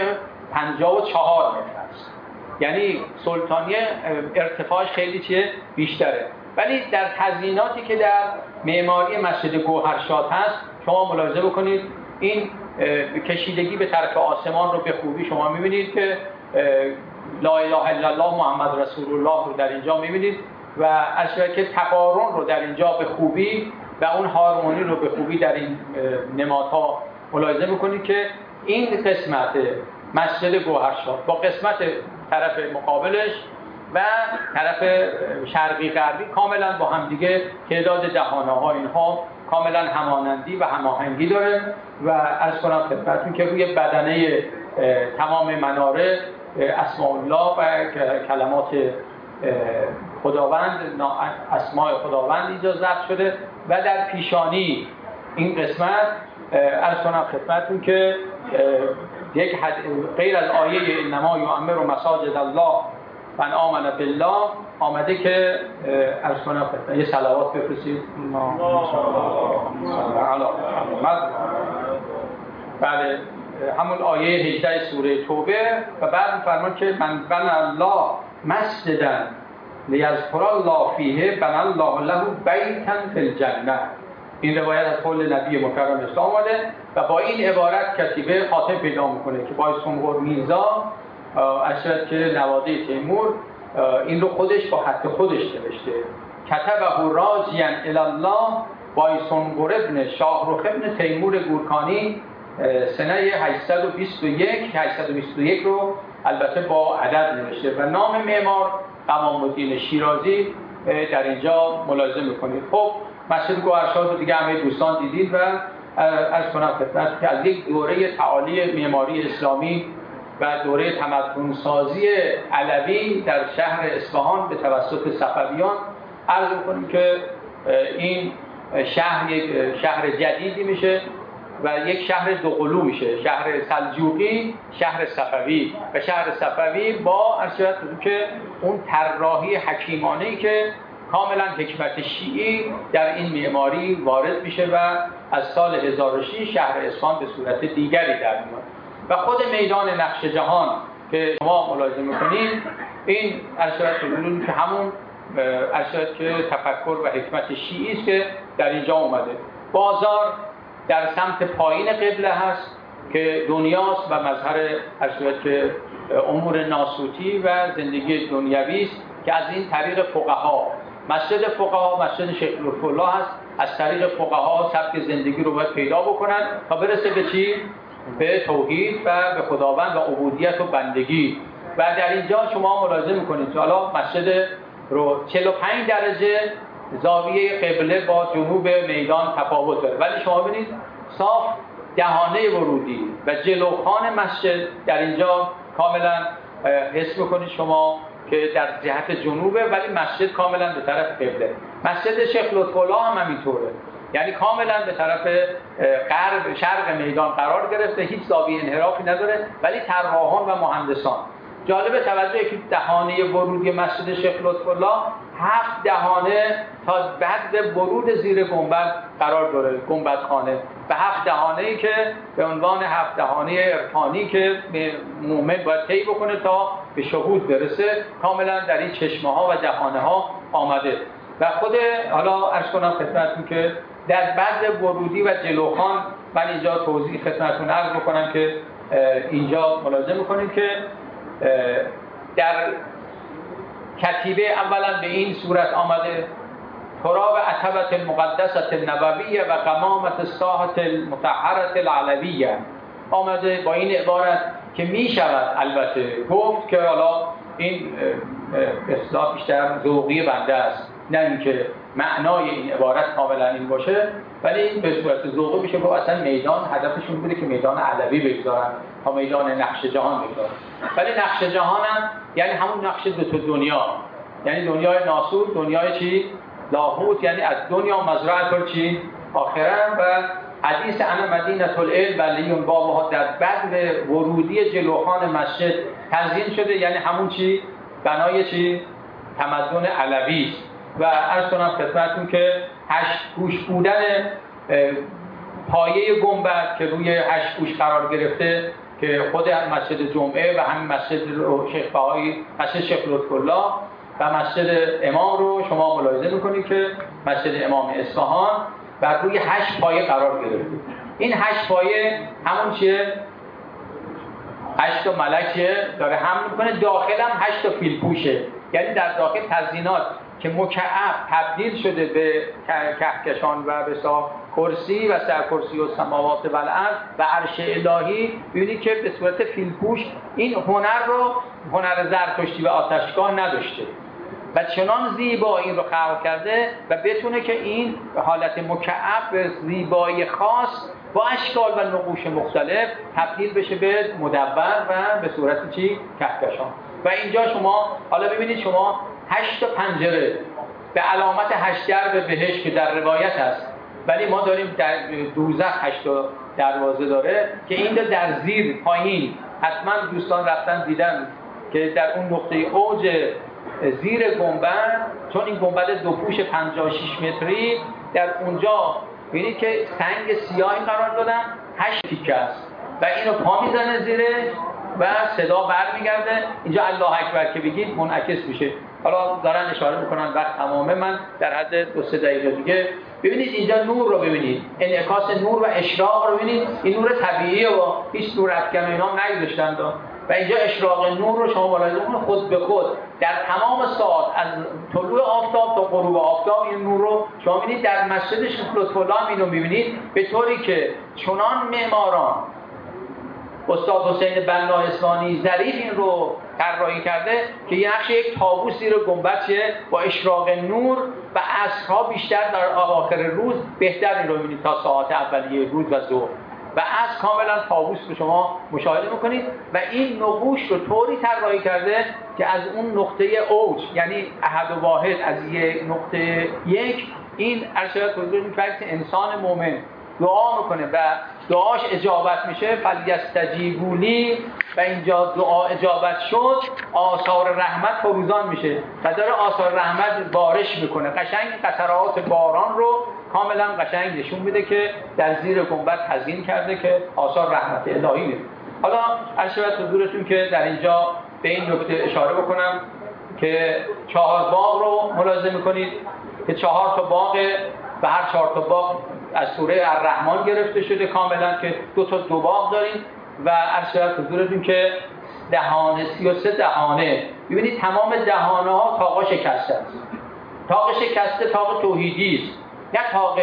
54 متر است. یعنی سلطانیه ارتفاعش خیلی بیشتره، ولی در تزییناتی که در معماری مسجد گوهرشاد هست شما ملاحظه بکنید این کشیدگی به طرف آسمان رو به خوبی شما می‌بینید که لا اله الا الله محمد رسول الله رو در اینجا می‌بینید و البته که تقارن رو در اینجا به خوبی و اون هارمونی رو به خوبی در این نمادها ملاحظه می‌کنید که این قسمت مسجد گوهرشاد با قسمت طرف مقابلش و طرف شرقی غربی کاملا با هم دیگه تعداد دهانه‌ها اینها کاملا همانندی و هماهنگی داره و عرض کنم خدمتتون که روی بدنه تمام مناره اسماء الله و کلمات خداوند، اسماء خداوند اینجا ضبط شده و در پیشانی این قسمت عرض کنم خدمتتون که یک غیر از آیه انما یعمر مساجد الله من آمن بالله آمده که عرض کنم خدمتتون یه صلوات بفرستید. بله، همون آیه 18 سوره توبه و بعد می‌فرماد که من بنى الله مسجدا لیذکر الله فیه بنى الله له بیتا فی الجنه. این روایت از قول نبی مکرم اسلام آمده و با این عبارت کتیبه خاتم پیدا میکنه که با سنگور میرزا اشرت که نواده تیمور این رو خودش با خط خودش نوشته. کتبه راجیا الی الله بایسنگور ابن شاهرخ ابن تیمور گورکانی سنه 821 رو البته با عدد نوشته و نام معمار قمام الدین شیرازی در اینجا ملاحظه میکنید. خب مسجد گوهرشاد رو دیگه همه دوستان دیدید و از کنم خدمت که از یک دوره تعالی معماری اسلامی و دوره تمدن‌سازی علوی در شهر اصفهان به توسط صفویان عرض می‌کنیم که این شهر یک شهر جدیدی میشه و یک شهر دوقلو میشه، شهر سلجوقی، شهر صفوی و شهر صفوی با ارشد که اون طراحی حکیمانه‌ای که کاملا حکمت شیعی در این معماری وارد میشه و از سال 1006 شهر اصفهان به صورت دیگری در میاد و خود میدان نقش جهان که شما ملاحظه میکنید این ارشد که همون ارشد که تفکر و حکمت شیعی است که در اینجا اومده. بازار در سمت پایین قبله هست که دنیاست و مظهر ارشد که امور ناسوتی و زندگی دنیوی است که از این طریق فقها مسجد فقها مسجد شیخ لطف‌الله هست، از طریق فقها سبک زندگی رو باید پیدا بکنن تا برسه به چی؟ به توحید و به خداوند و عبودیت و بندگی. و در اینجا شما ملاحظه میکنید که حالا مسجد رو 45 درجه زاویه قبله با جنوب میدان تفاوت داره، ولی شما ببینید صاف دهانه ورودی و جلوخان مسجد در اینجا کاملا حس میکنید شما که در جهت جنوبه ولی مسجد کاملا به طرف قبله. مسجد شیخ لطف‌الله هم همینطوره، یعنی کاملا به طرف غرب شرق میدان قرار گرفته، هیچ زاویه انحرافی نداره ولی طراحان و مهندسان جالب توجهه که دهانه ورودی مسجد شیخ لطف‌الله 7 دهانه تا بعد ورود زیر گنبد قرار داره، گنبدخانه، و 7 دهانه‌ای که به عنوان 7 دهانه عرفانی که مومن باید طی بکنه تا به شهود برسه، کاملا در این چشمه‌ها و دهانه‌ها آمده. و خود حالا عرض کنم خدمتتون که در بعد ورودی و جلوخان، من اینجا توضیح خدمتتون عرض بکنم که اینجا ملاحظه می‌کنید که در کتیبه اولا به این صورت آمده: تراب عتبة المقدسة النبویه و قمامة الساحة المطهرة العلویه. آمده با این عبارت که می شود البته گفت که حالا این اصطلاح بیشتر ذوقی بنده است، نه اینکه معنای این عبارت کاملا این باشه، ولی این به صورت ذوقی میشه گفت اصلا میدان هدفشون بوده که میدان علوی بگذارن تا میدان نقش جهان بگذارن. ولی نقش جهان هم یعنی همون نقش دو تا دنیا، یعنی دنیای ناسور، دنیای چی؟ لاهوت، یعنی از دنیا مزرعه چی؟ آخره. و حدیث انا مدینة العلم و لیون بابها در بعد ورودی جلوخان مسجد تنظیم شده، یعنی همون چی؟ بنای چی؟ تمدن علوی است. و عرض کنم خدمتتون که 8 گوش بودن پایه گنبد که روی 8 گوش قرار گرفته که خود مسجد جمعه و همین مسجد شیخ بهایی، مسجد شیخ لطف‌الله و مسجد امام رو شما ملاحظه میکنید که مسجد امام اصفهان بر روی 8 پایه قرار گرفته. این 8 پایه همون چیه؟ 8 تا ملکه داره حمل میکنه، داخل هم 8 تا فیلپوشه، یعنی در داخل تزیینات که مکعب تبدیل شده به کهکشان و به کرسی و سرکرسی و سماوات و الارض و عرش الهی. ببینید که به صورت فیلپوش این هنر رو، هنر زرتشتی و آتشگاه نداشته و چنان زیبا این رو خلق کرده و بتونه که این به حالت مکعب به زیبایی خاص با اشکال و نقوش مختلف تبدیل بشه به مدور و به صورت چی؟ کهکشان. و اینجا شما حالا ببینید شما 8 تا پنجره به علامت 8 درب بهشت که در روایت هست، ولی ما داریم در دوزخ 8 تا دروازه داره که این در زیر پایین حتما دوستان رفتن دیدن که در اون نقطه اوج زیر گنبد، چون این گنبد دو پوش 56 متری، در اونجا ببینید که سنگ سیاهی قرار دادن 8 تیکه است و اینو پا میزنه زیرش و صدا برمیگرده. اینجا الله اکبر که بگید منعکس میشه. حالا دارن اشاره میکنن وقت تمامه، من در حد 2-3 دقیقه دیگه. ببینید اینجا نور رو ببینید، انعکاس نور و اشراق رو ببینید. این نور طبیعیه و هیچ نور افکن و اینا نگذاشتن و اینجا اشراق نور رو شما ملاحظه کنید خود به خود در تمام ساعت از طلوع آفتاب تا غروب آفتاب این نور رو شما می‌بینید. در مسجد شیخ لطف‌الله اینو می‌بینید به طوری که چنان معماران استاد حسین بنا اصفهانی ظریف این رو طراحی کرده که یه نقش یک طاووس زیر گنبد با اشراق نور و عصرها بیشتر در آخر روز بهتر این رو می‌بینید تا ساعات اولیه روز و ظهر و از کاملا طاووس رو شما مشاهده میکنید و این نقوش رو طوری طراحی کرده که از اون نقطه اوج، یعنی احد و واحد، از یک نقطه یک، این ارشاد حضور می‌فرمایید که انسان مؤمن دعا میکنه و دعاش اجابت میشه، فلیستجیبوا لی، و اینجا دعا اجابت شد آثار رحمت فروزان میشه و داره آثار رحمت بارش میکنه. قشنگ قطرات باران رو کاملا قشنگ نشون میده که در زیر گنبد تزیین کرده که آثار رحمت الهی میده. حالا ارشاد حضورتون که در اینجا به این نکته اشاره بکنم که 4 باغ رو ملاحظه میکنید که 4 تا باغ و هر 4 تا باغ از سوره الرحمن گرفته شده کاملا که 2 تا باغ داریم و ارشاد حضورتون که دهانه 33 دهانه. ببینید تمام دهانه ها طاقا شکسته است. طاق شکسته طاق توحیدی است، نه طاق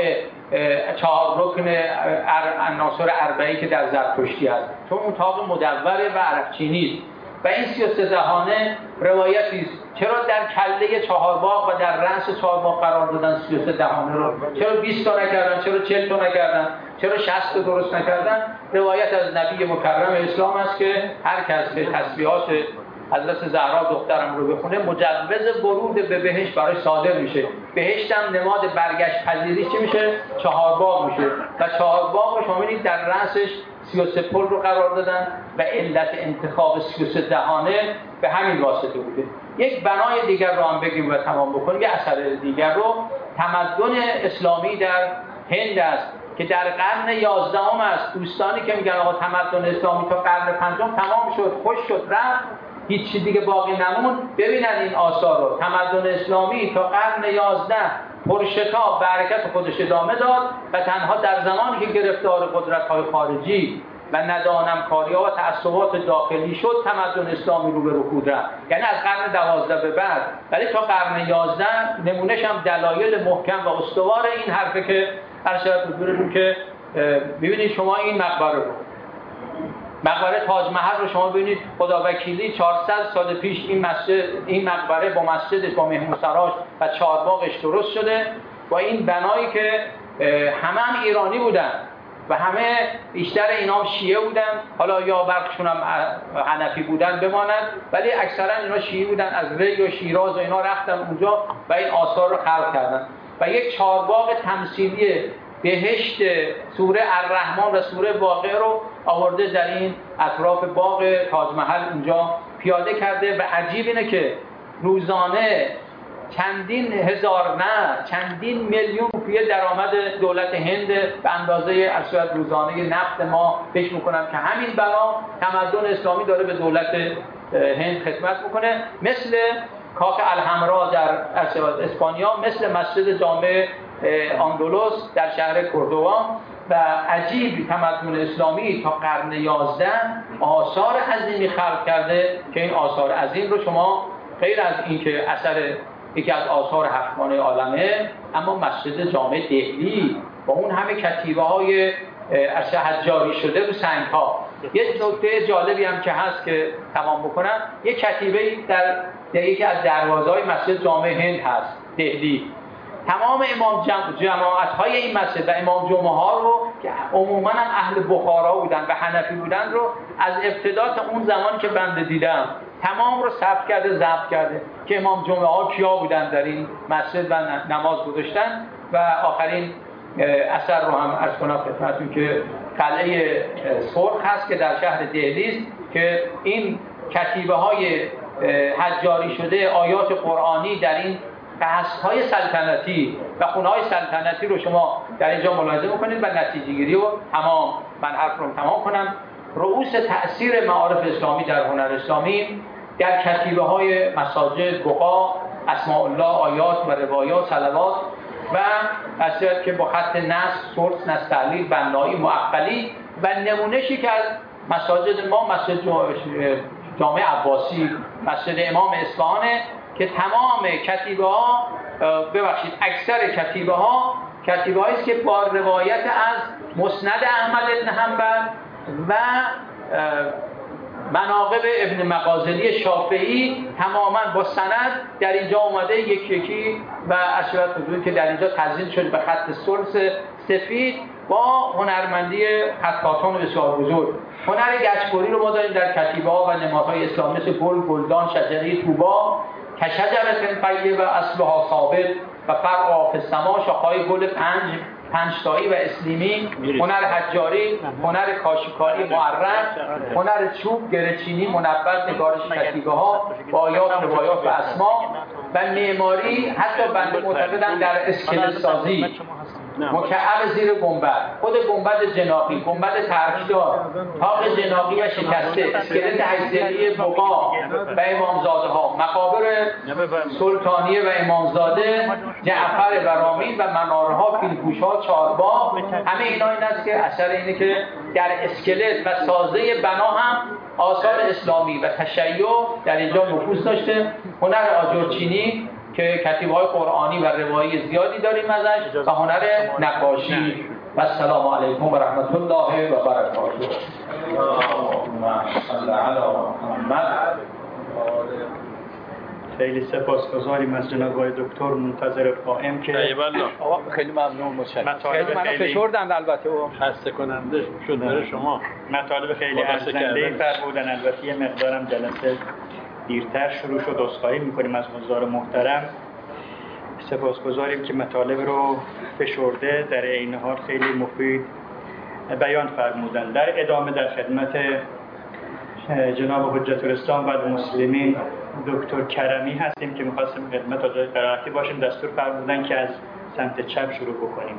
4 رکن عناصر اربعی که در زرتشتی است، چون اون طاق مدوره و عربچینی است. و این 33 دهانه روایتی است چرا در کله 4 باغ و در رأس 4 باغ قرار دادن 33 دهانه رو، چرا 20 تا نکردن، چرا 40 تا نکردن، چرا 60 تا درست نکردن. روایت از نبی مکرم اسلام است که هر کس به تسبیحات حضرت زهرا دخترم رو بخونه مجوز ورود به بهشت برای صادر میشه. بهشت هم نماد برگشت پذیری چی میشه؟ 4 باغ میشه و 4 باغ رو شما می‌بینید در رأسش 33 پل رو قرار دادن و علت انتخاب 33 دهانه به همین واسطه بوده. یک بنای دیگر رو هم بگیم و تمام بکنیم. یه اثر دیگر رو تمدن اسلامی در هند است که در قرن 11 است. دوستانی که میگن آقا تمدن اسلامی تا قرن 5 تمام شد، خوش شد، رفت، هیچ چیز دیگه باقی نمون، ببینن این آثار رو. تمدن اسلامی تا قرن 11 پرشتاب به حرکت خودش ادامه داد و تنها در زمانی که گرفتار قدرت‌های خارجی و ندانم‌کاری‌ها و تعصبات داخلی شد تمدن اسلامی رو به رکود رفت. یعنی از قرن 12 به بعد، ولی تا قرن 11 نمونهش هم دلایل محکم و استوار این حرفه که ارشد حضورتون که ببینید شما این مقبره تاج محل رو شما ببینید، خداوکیلی 400 سال پیش این مقبره با مسجدش با مهمونسراش و 4 باغش درست شده با این بنایی که همه ایرانی بودن و همه بیشتر اینا شیعه بودن، حالا یا برخشون هم حنفی بودن بماند، ولی اکثرا اینا شیعه بودن، از ری و شیراز و اینا رفتن اونجا و این آثار رو خلق کردن و یک 4 باغ تمثیلی بهشت سوره الرحمن و سوره واقعه رو آورده در این اطراف باغ تاج محل اونجا پیاده کرده و عجیب اینه که روزانه چندین هزار نه چندین میلیون روپیه درآمد دولت هند به اندازه اصلاً روزانه نفت ما فکر میکنم که همین بنا تمدن اسلامی داره به دولت هند خدمت میکنه. مثل کاخ الحمرا در اسپانیا، مثل مسجد جامع اندلس در شهر کوردوبا و عجیب تمدن اسلامی تا قرن 11 آثار عظیمی خلق کرده که این آثار عظیم رو شما غیر از اینکه اثر یکی از آثار هفتگانه عالمه، اما مسجد جامع دهلی با اون همه کتیبه‌های حجاری شده رو سنگ‌ها. یه نکته جالبی هم که هست که تمام بکنم، یه کتیبه در یکی از دروازه‌های مسجد جامع هند هست دهلی. تمام امام جماعت‌های این مسجد و امام جمعه ها رو که عموماً هم اهل بخارا بودن و حنفی بودن رو از ابتدا تا اون زمانی که بنده دیدم تمام رو ثبت کرده، ضبط کرده که امام جمعه ها کیا بودن در این مسجد و نماز گذاشتن. و آخرین اثر رو هم عرض کنم خدمتتون که قلعه سرخ هست که در شهر دهلی است که این کتیبه های حجاری شده آیات قرآنی در این قصرهای سلطنتی و خونه‌های سلطنتی رو شما در اینجا ملاحظه می‌کنید و نتیجه گیری رو تمام من حرف رو تمام کنم. رؤوس تأثیر معارف اسلامی در هنر اسلامی در کتیبه‌های مساجد، بقاع، اسماء الله، آیات و روایات، صلوات و اصلیت که با خط نصب، سرس، نستعلیل، بنایی، معقلی و نمونشی که از مساجد ما، مسجد جامع عباسی، مسجد امام اصفهانه که تمام کتیبه‌ها اکثر کتیبه‌هایی است که با روایت از مسند احمد بن حنبل و مناقب ابن مغازلی شافعی تماما با سند در اینجا اومده یکی و اشرف حضور که در اینجا تزیین شده به خط سرس سفید با هنرمندی خطاطان بسیار بزرگ. هنر گچبری رو ما داریم در کتیبه‌ها و نمادهای اسلامی مثل گل، گلدان، شجره طوبا، کشجرة طیبة اصلها ثابت و فرع فی السما، شاخه‌های گل پنجتایی و اسلیمی، هنر حجاری، هنر کاشیکاری معرق، هنر چوب، گره‌چینی، منبت، نگارش کتیبه‌ها، آیات، روایات و اسما و معماری. حتی بنده معتقدم در اسکلت سازی مکعب زیر گنبد، خود گنبد جناحی، گنبد ترکدار، طاق جناحی و شکسته، اسکلت هیکلی بقا و امامزاده ها، مقابر سلطانیه و امامزاده، جعفر و رامین و منارها، فیلگوش‌ها، چارباغ، همه اینا این است که اثر اینه که در اسکلت و سازه بنا هم آثار اسلامی و تشیع در اینجا نفوذ داشته. هنر آجرچینی که کتیبه‌های قرآنی و روایی زیادی داریم ازش و هنر نقاشی. و السلام علیکم و رحمت الله و برکاته. خیلی سپاسگزاریم از جناب آقای دکتر منتظر قائم که خیلی ممنون، متشکرم. مطالب منو خیلی فشردن البته و خسته کننده شد برای شما. مطالب خیلی ارزنده فرمودن. البته یه مقدارم جلسه دیرتر شروع شد. عذرخواهی میکنیم از حضار محترم. سپاسگزاریم که مطالب رو فشرده در عین حال خیلی مفید بیان فرمودن. در ادامه در خدمت جناب حجت الاسلام و المسلمین دکتر کرمی هستیم که می‌خواستیم خدمت آقای قرائتی باشیم. دستور فرمودن که از سمت چپ شروع بکنیم.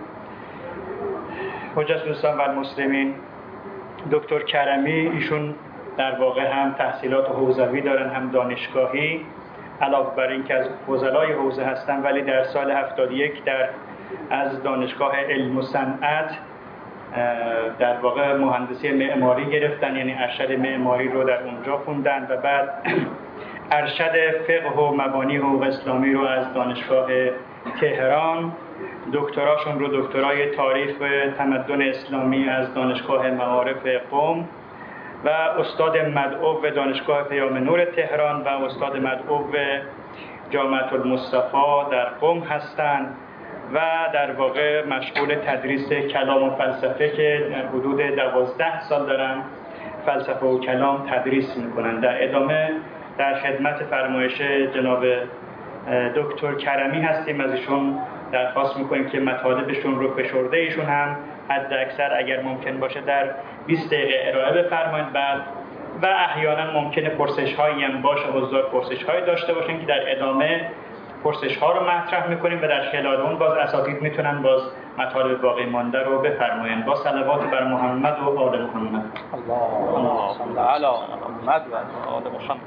حجت الاسلام و المسلمین دکتر کرمی، ایشون در واقع هم تحصیلات حوزوی دارن هم دانشگاهی، علاوه بر این که از فضلای حوزه هستن، ولی در سال 71 از دانشگاه علم و صنعت در واقع مهندسی معماری گرفتن، یعنی ارشد معماری رو در اونجا خوندن و بعد ارشد فقه و مبانی حقوق اسلامی رو از دانشگاه تهران، دکتراشون رو دکترای تاریخ تمدن اسلامی از دانشگاه معارف قم و استاد مدعو دانشگاه پیام نور تهران و استاد مدعو جامعه المصطفى در قم هستند و در واقع مشغول تدریس کلام و فلسفه که در حدود 12 سال دارن فلسفه و کلام تدریس میکنن. در ادامه در خدمت فرمایش جناب دکتر کرمی هستیم. از ایشون درخواست میکنیم که مطالبشون رو فشرده ایشون هم حد اکثر اگر ممکن باشه در 20 دقیقه ارائه بفرمایید. بعد و احیانا ممکنه پرسش هایی هم باشه، حضار پرسش هایی داشته باشن که در ادامه پرسش ها رو مطرح میکنیم و در خلال اون باز اساتید میتونن باز مطالب باقی مانده رو بفرمایند. با صلوات بر محمد و آل محمد. اللهم صل علی محمد و آل محمد.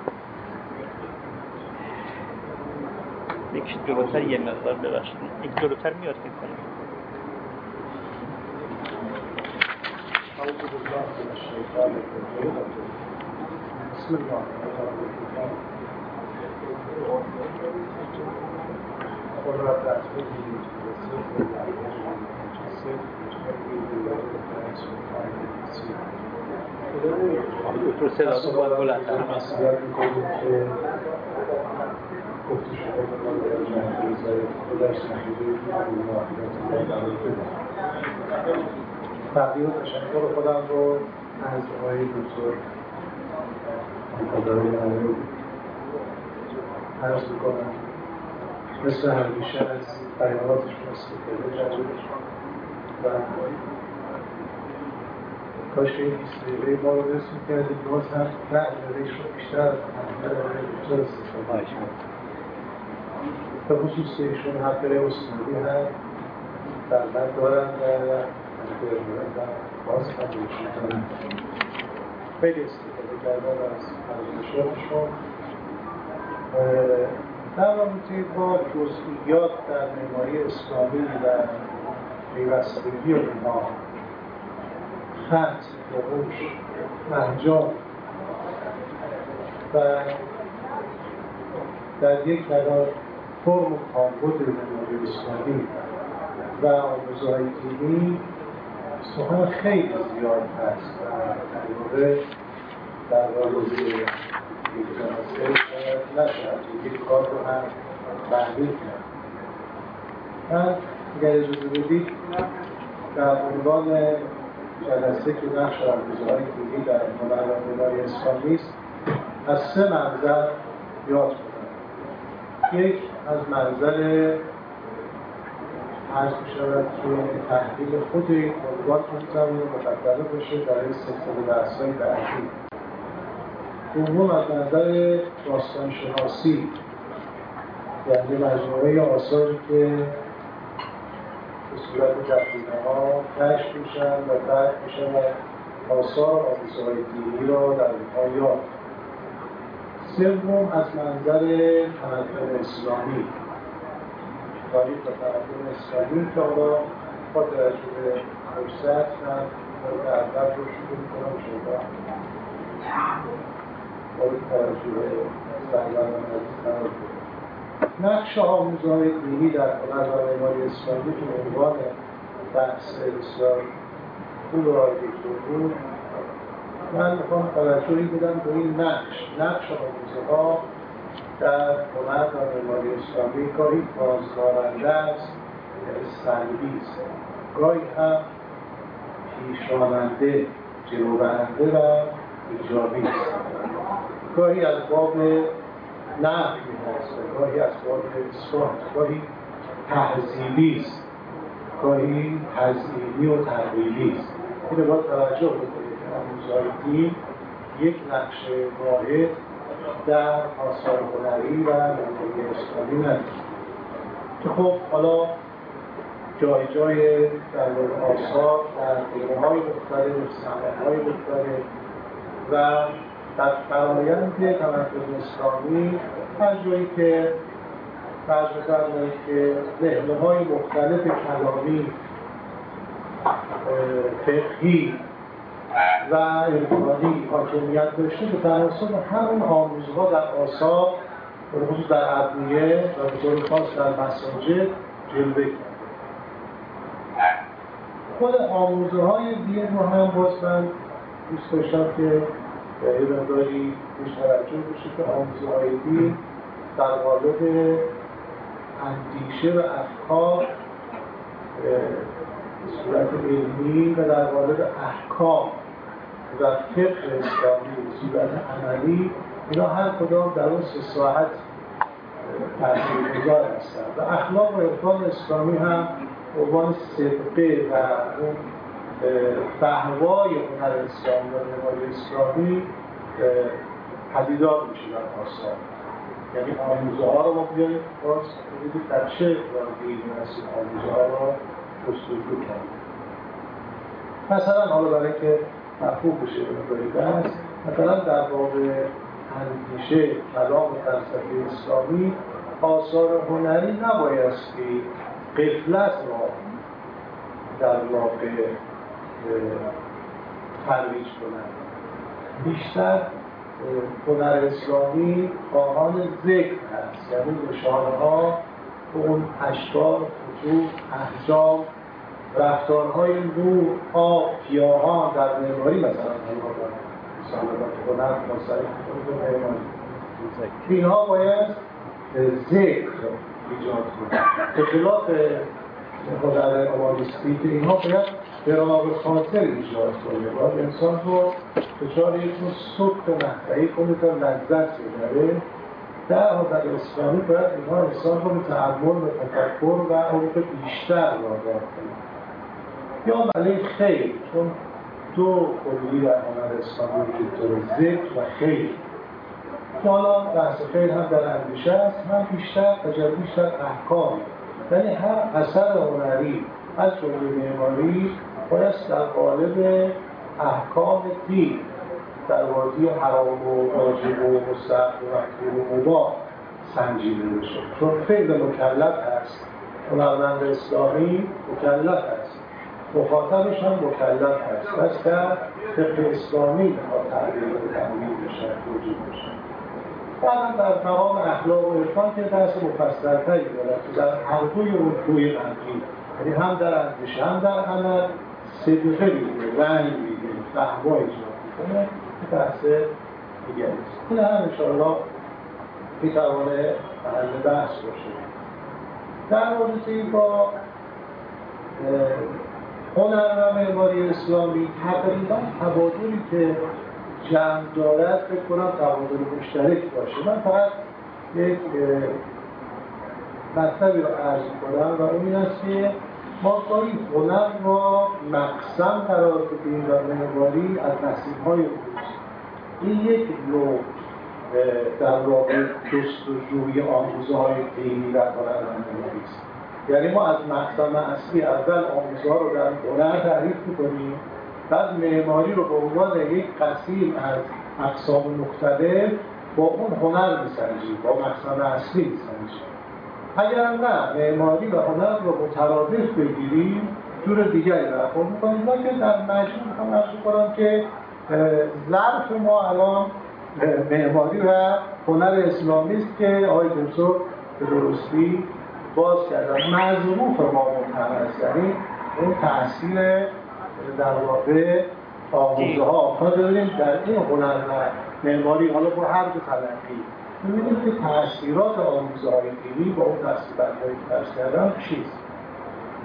یک جلوتر یه مقدار ببخشید، یک جلوتر میاد میکنیم. بسم الله الرحمن الرحیم. دکتر صدا باید بلندتر مسئله میکنیم که گفته شده در جمعه رضایت خودش نخیده تقدیم و تشکر خودم رو از آقای دکتر مقداری نوری عرض میکنم. مثل همیشه از بیاناتشون استفاده کردیم و کاش که این 20 دقیقه ما رو رسیم کردیم باز هم 10 دقیقهش رو بیشتر از دکتر استفاده کنیم. به خصوص ایشون حق استادی هم در من دارن و باز هم ایشون دارن. خیلی استفاده کردن از فرمایشاتشون. در رابطه با جزئیات در معماری اسلامی و پیوستگی اونها، خط، نقوش، احجام و در یک کنار فرم و کاربرد معماری اسلامی و آموزه‌های دینی سخن خیلی زیاد هست و در رابطه یک جلسه شاید نشد یک کار رو هم محدود کرد. من اگر اجازه بدید در عنوان جلسه که نقش آموزه‌های دینی در معماری اسلامی است از 3 منظر یاد کنم. یک از منظر عرض می‌شود که تحلیل خود این عنوان زمین مقدمه باشه برای سلسله بحث‌های بعدی. دوم از نظر داستانشناسی، یعنی مجموعه آثاری که به صورت دقیقه‌ها کشف میشن و بعد میشن آثار آموزه‌های دینی را در اونها یاد. سوم از منظر تمدن اسلامی، تاریخ و تمدن اسلامی که حالا با توجه به فرصت من مورد اول رو شروع می‌کنم شما مورد توجه به سرگرم عزیز قرار بدید. نقش آموزه‌های دینی در هنر و معماری اسلامی که عنوان بحث بسیار خوب و دکتر بود، من میخوام توجهی بدم به این نقش آموزه‌ها در هنر و معماری اسلامی گاهی بازدارنده است، یعنی سلبی است، گاهی هم پیشراننده، جلوبرنده و ایجابی است. گاهی از باب نحوی هست، گاهی از باب اثبات، گاهی تهذیبی است، گاهی تزیینی و تحلیلی است. اینو باید توجه بکنید که آموزهای دین یک نقش واحد در آثار هنری و معماری اسلامی نداره که خب حالا جای جای در مورد آثار در قیمه‌های مختلف، صحنه‌های مختلف و در فرآیند تمدن اسلامی هر جایی که فرض بفرمایید که نهله‌های مختلف کلامی، فقهی و عرفانی حاکمیت داشته به تناسب همون آموزها در آثار به خصوص در ادویه و به طور خاص در مساجد جلوه کرد. خود آموزه‌های دین رو هم باز من دوست داشتم که یه مقداری روش توجه بشه که آموزه‌های دین در قالب اندیشه و افکار به صورت علمی و در قالب احکام و فقه اسلامی به صورت عملی، اینا هر کدام در اون 3 ساعت تاثیرگذار هستند و اخلاق و عرفان اسلامی هم به عنوان صدقه و اون فهوای هنر اسلامی و معماری اسلامی پدیدار میشه در آثار. یعنی آموزه ها رو ما بیاییم باز ببینید در چه راهی هستیم آموزه ها رو جستجو کنیم. مثلا حالا برای اینکه مفهوم بشه به بحث، مثلا در باب اندیشه کلام و فلسفه اسلامی آثار هنری نبایستی غفلت را در واقع ترویج کنند. بیشتر هنر اسلامی خواهان ذکر هست، یعنی نشانه ها به اون اشکال، خطوط، احجام، رفتارهای نور، آب، گیاهان در معماری مثلا هنر مصرف معماری اینها باید ذکر ایجاد کنند. به خلاف هنر آمادیستی که اینها باید براب خاطر ایجاد کنه، باید انسان رو دچار یک نوع صبح مقطعی کنه تا لذت ببره. در هنر اسلامی باید اینها انسان رو به تأمل و تفکر و عمق بیشتر وادار کنه. یا علیه خیر، چون دو کلی در هنر اسلامی وجود داره، ذکر و خیر. که حالا بحث خیر هم در اندیشه است، هم بیشتر تجربیش در احکام. یعنی هر اثر هنری از جمله معماری باید در قالب احکام دین در بازی حرام و واجب و مستحب و مکروه و مباح سنجیده بشه. چون فعل مکلف هست، هنرمند اسلامی مکلف هست، مخاطبش هم مکلف هست. پس در فقه اسلامی میخواد تعبیر و تعبیر بشه، توجیه بشه. بعد در مقام اخلاق و عرفان که درس مفصل‌تری دارد که در هر دوی اون توی قلبی، یعنی هم در اندیشه هم در عمل صدقه میگه، رنگ میگه، فهوا ایجاد میکنه، بحث دیگه است. این هم انشاءالله میتوانه محل بحث باشه. در رابطه با هنر و معماری اسلامی تقریبا تبادلی که جمع دارد فکر کنم تبادل مشترک باشه. من فقط یک مطلبی رو عرض کنم و اون این است که ما گاهی هنر را مقسم قرار بدیم و معماری از نصیب‌های اوست. این یک نوع در واقع جستجوی آموزه‌های دینی در هنر و معماری است. یعنی ما از مقسم اصلی اول آموزه‌ها رو در هنر تعریف می‌کنیم، بعد معماری رو به عنوان یک قسیم از اقسام مختلف با اون هنر می‌سنجیم، با مقسم اصلی می‌سنجیم. اگر نه معماری و هنر رو مترادف بگیریم جور دیگری برخورد می‌کنیم. که در مجموع می‌خوام عرض کنم که ظرف ما الان معماری و هنر اسلامی است که آقای دکتر به درستی باز کردن. مظروف ما مهم است، یعنی اون تأثیر در واقع آموزه‌ها. ما ببینیم در این هنر و معماری حالا با هر دو تلقی می‌بینیم که تأثیرات آموزه‌های دینی با اون دستبندهایی که درس کردن چیست.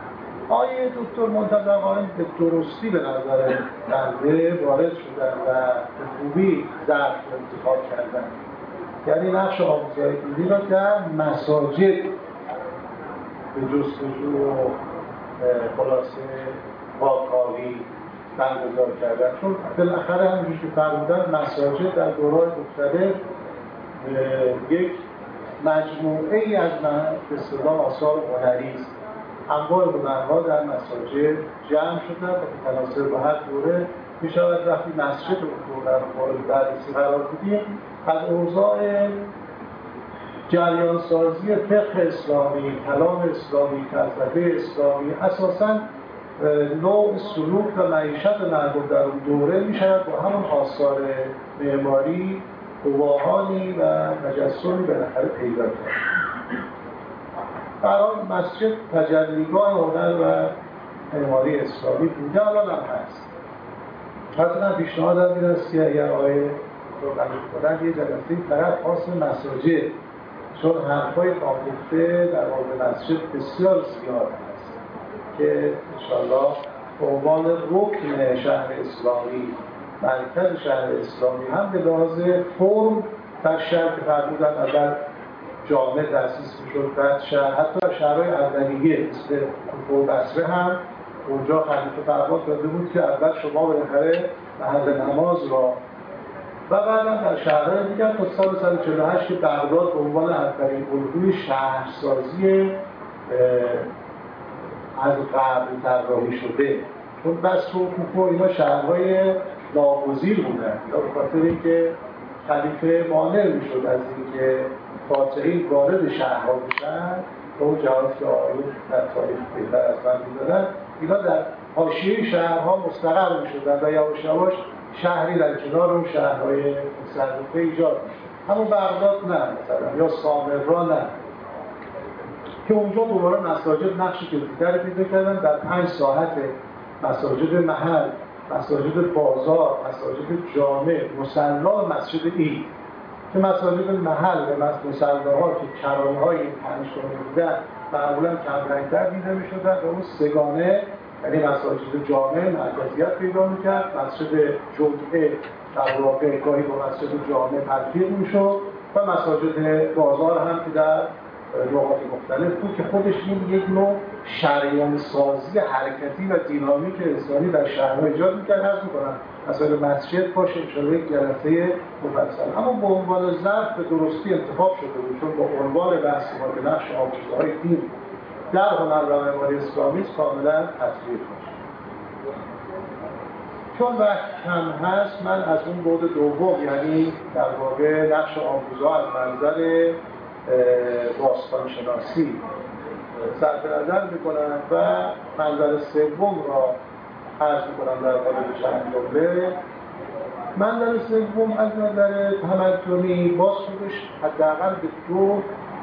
آقای دکتر منتظر قائم به درستی به نظر بنده وارد شدن و به خوبی ظرف رو انتخاب کردن. یعنی نقش آموزهای دینی را در مساجد به جستجو و خلاصه واکاوی برگزار کردن، چون بالاخره همونجور که فرمودن مساجد در دوران مختلف یک مجموعه ای از به اصطلاح آثار هنری است. انواع هنرها در مساجد جمع شدن و به تناسب با هر دوره می شود وقتی مسجد رو در مورد بررسی قرار بدیم از اوضاع جریان سازی فقه اسلامی، کلام اسلامی، فلسفه اسلامی، اساساً نوع سلوک و معیشت مردم در اون دوره می شود با همون آثار معماری گواهانی و مجسمی بالاخره پیدا کرد. برای مسجد تجلیگاه هنر و معماری اسلامی بوده، الان هم هست. حتی پیشنهادم این است که اگر آقای کنند یه جلسه فقط خاص مساجد، چون حرفای گفته در مورد مسجد بسیار زیاد هست که انشاءالله به عنوان رکن شهر اسلامی، مرکز شهر اسلامی، هم به لحاظ فرم در شهر که فرمودن اول جامع تأسیس می‌شد، بعد شهر، حتی شهرهای اولیه مثل کوفه و بصره هم اونجا خلیفه فرمان داده بود که اول شما بالاخره محل نماز را، و بعدم در شهرهای دیگر تا سال 148 که بغداد به عنوان اولین الگوی شهرسازی از قبل طراحی شده، چون بصره و کوفه اینا شهرهای ناگزیر بودن یا به خاطر اینکه خلیفه مانع میشد از اینکه فاتحین وارد شهرها بشن، به اون جهات که آقایون در تاریخ بهتر از من می‌دونن، اینا در حاشیه شهرها مستقر می‌شدن و یواش یواش شهری در کنار اون شهرهای متصرفه ایجاد می‌شد. اما بغداد نه مثلا، یا سامرا نه، که اونجا دوباره مساجد نقش جدی‌تری پیدا کردن در 5 ساحت: مساجد محل، مساجد بازار، مساجد جامع، مصلا و مسجد عید. که مساجد محل و مصلاها که کرانه‌های این 5 تا بودن معمولاً کم رنگ‌تر دیده می‌شدن و اون سگانه، یعنی مساجد جامع مرکزیت پیدا می‌کرد، مسجد جمعه در واقع گاهی با مسجد جامع تلفیق می‌شد و مساجد بازار هم که در نقاط مختلف بود که خودش این یک نوع شریان سازی حرکتی و دینامیک انسانی در شهرها ایجاد می‌کرد. عرض می‌کنم مثلا مسجد باشه انشاءالله یک جلسه مفصل، اما به عنوان ظرف به درستی انتخاب شده بود، چون با عنوان بحث ما که نقش آموزه‌های دین در هنر و معماری اسلامی کاملا تصویر باشه. چون وقت کم هست، من از اون بعد دوم، یعنی در واقع نقش آموزها از منظر باستانشناسی صرف نظر میکنم و منظر سوم را عرض میکنم در مورد چند جمله. منظر سوم از نظر تمدنی باز خودش حداقل به 2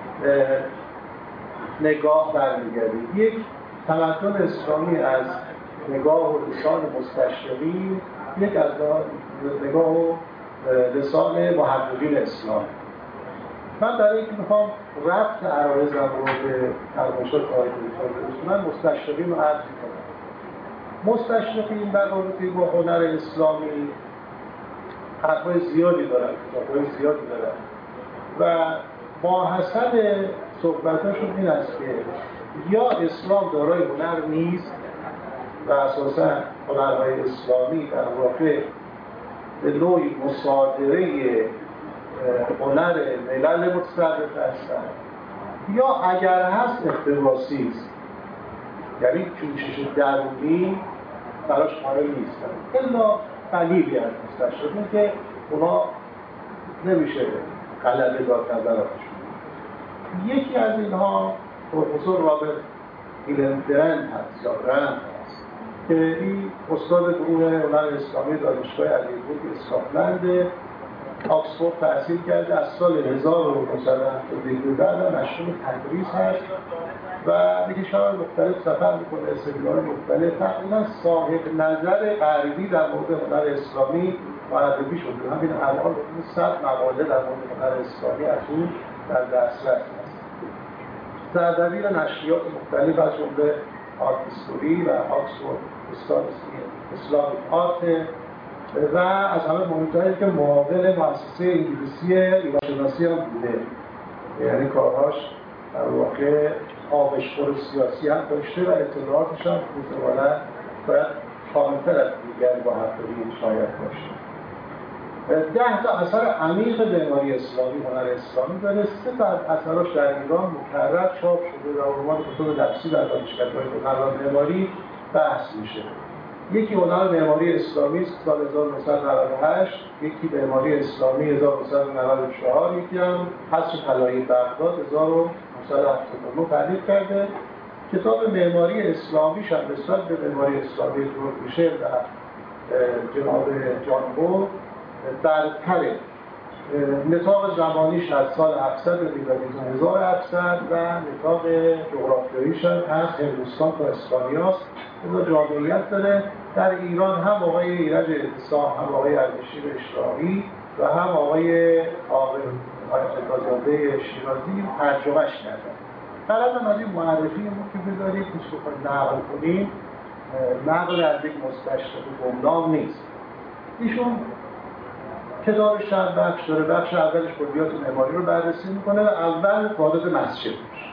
نگاه برمیگرده. یک، تمدن اسلامی از نگاه و لسان مستشرقی، یک از نگاه و لسان محققین اسلام. من برای اینکه میخوام ربط عرایزم رو به فرمایشات آقای دکتر من مستشرقین رو عرض میکنم. مستشرقین در رابطه با هنر اسلامی حرفای زیادی دارن، کتاب‌های زیادی دارن و ماحصل صحبتاشون این است که یا اسلام دارای هنر نیست و اساساً هنرهای اسلامی در واقع به نوعی مصادره هنر ملل متصرف هستند، یا اگر هست اقتباسی است، یعنی کوشش درونی براش قائل نیستن. الا قلیلی از مستشرقین که اونا نمیشه غلبه داد نظراتشون. یکی از اینها پروفسور رابرت هیلندرند هست یا برند هست که این استاد گروه هنر اسلامی دانشگاه ادینبورگ اسکاتلند آکسفورد تحصیل کرده. از سال 1972 بعد مشغول تدریس هست و به کشورهای مختلف سفر میکنه، سمینار مختلف، تقریبا صاحب نظر غربی در مورد هنر اسلامی و ادبی شده. همین الان 100 مقاله در مورد هنر اسلامی از اون در دسترس هست. سردبیر نشریات مختلف از جمله آرت هیستوری و آکسفورد اسلامیک آرت و از همه مهمتره که معاون مؤسسه انگلیسی ایرانشناسی هم بوده. یعنی کارهاش در واقع آغشخور سیاسی هم داشته و اطلاعاتش هم احتمالاً باید کاملتر از دیگر با حرفه‌ای شاید باشه. 10 تا اثر عمیق معماری اسلامی، هنر اسلامی داره. 3 تا از اثراش در ایران مکرر چاپ شده و عنوان کتب درسی در دانشگاه‌های هنر معماری بحث میشه. یکی هنر معماری اسلامی است سال 1998، یکی معماری اسلامی 1994، یکی هم حصر طلایی بغداد 1979 تألیف کرده. کتاب معماری اسلامیش هم نسبت به معماری اسلامی جورج میشل و جناب جان بو برتره. نطاق زمانیش از سال 700 میلادی تا 1700 و نطاق جغرافیاییش هم از هندوستان تا اسپانیاست. این جامعیت داره. در ایران هم آقای ایرج اعتصام، هم آقای اردشیر اشراقی و هم آقای آیت‌الله شیرازی ترجمهش کردن. طرف از این معرفی که بذارید که بخواید نقل کنیم، نقل از یک مستشرق گمنام نیست. ایشون کتابش چند بخش داره. بخش اولش کلیات معماری رو بررسی میکنه و اول وارد مسجد میشه.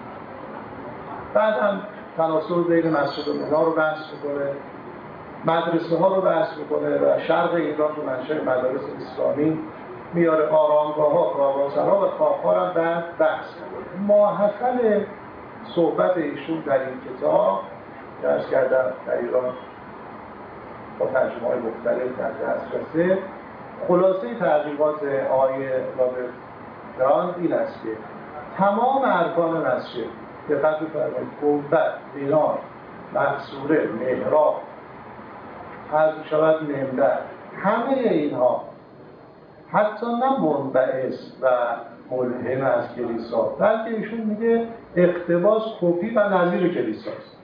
بعد هم تناسب بین مسجد و منار رو بحث میکنه، مدرسه ها رو بحث میکنه و شرق ایران رو منشأ مدارس اسلامی میاره، آرامگاه ها، کاروانسرا و کاخ‌ها رو بعد بحث میکنه. ماحصل صحبت ایشون در این کتاب که عرض کردم در ایران با ترجمه های مختلف در دسترسه، خلاصه تحقیقات آقای رابرت براند این است که تمام ارکان مسجد، دقت بفرمایید، گنبد، مینار، مقصوره، محراب، عرض شود منبر، همه اینها حتی نه منبعث و ملهم از کلیسا، بلکه ایشون میگه اقتباس، کپی و نظیر کلیساست.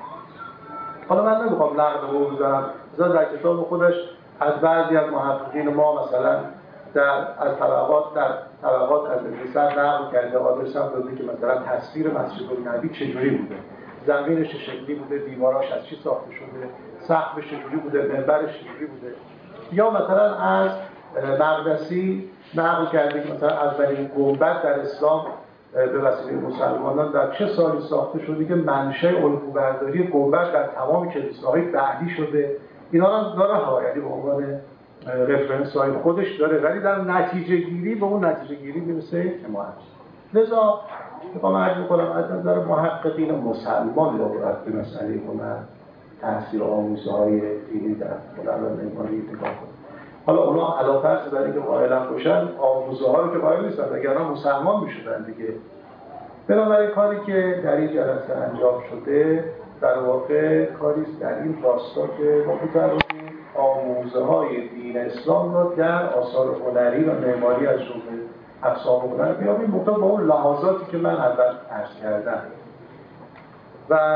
حالا من نمیخوام نقد رو بزنم، در کتاب خودش از بعضی از محققین ما مثلا از طبقات از انگلیسان نقل کرده، آدرس هم داده که مثلا تصویر مسجد النبی چجوری بوده، زمینش چه شکلی بوده، دیواراش از چی ساخته شده، سقفش چجوری بوده، منبرش چجوری بوده. یا مثلا از مقدسی نقل کرده که مثلا اولین گنبد در اسلام به وسیله مسلمانان در چه سالی ساخته شده که منشأ الگوبرداری گنبد در تمام کلیساهای بعدی شده. اینا رو داره ها، یعنی به عنوان رفرنس های خودش داره، ولی در نتیجه گیری به اون نتیجه گیری میرسه که ما لذا میخوام عرض میکنم از نظر محققین مسلمان باید به مسئله هنر تأثیر آموزه های دینی در هنر و معماری نگاه کنیم. حالا اونا علاوه بر اینکه قائلن باشن، آموزه ها رو که قائل نیستن، وگرنه مسلمان میشدن دیگه. بنابراین کاری که در این جلسه انجام شده در واقع کاری است در این راستا که ما بتوانیم آموزه های دین اسلام را در آثار هنری و معماری از جمله اقسام هنر بیابیم، مطابق با اون لحاظاتی که من اول عرض کردم. و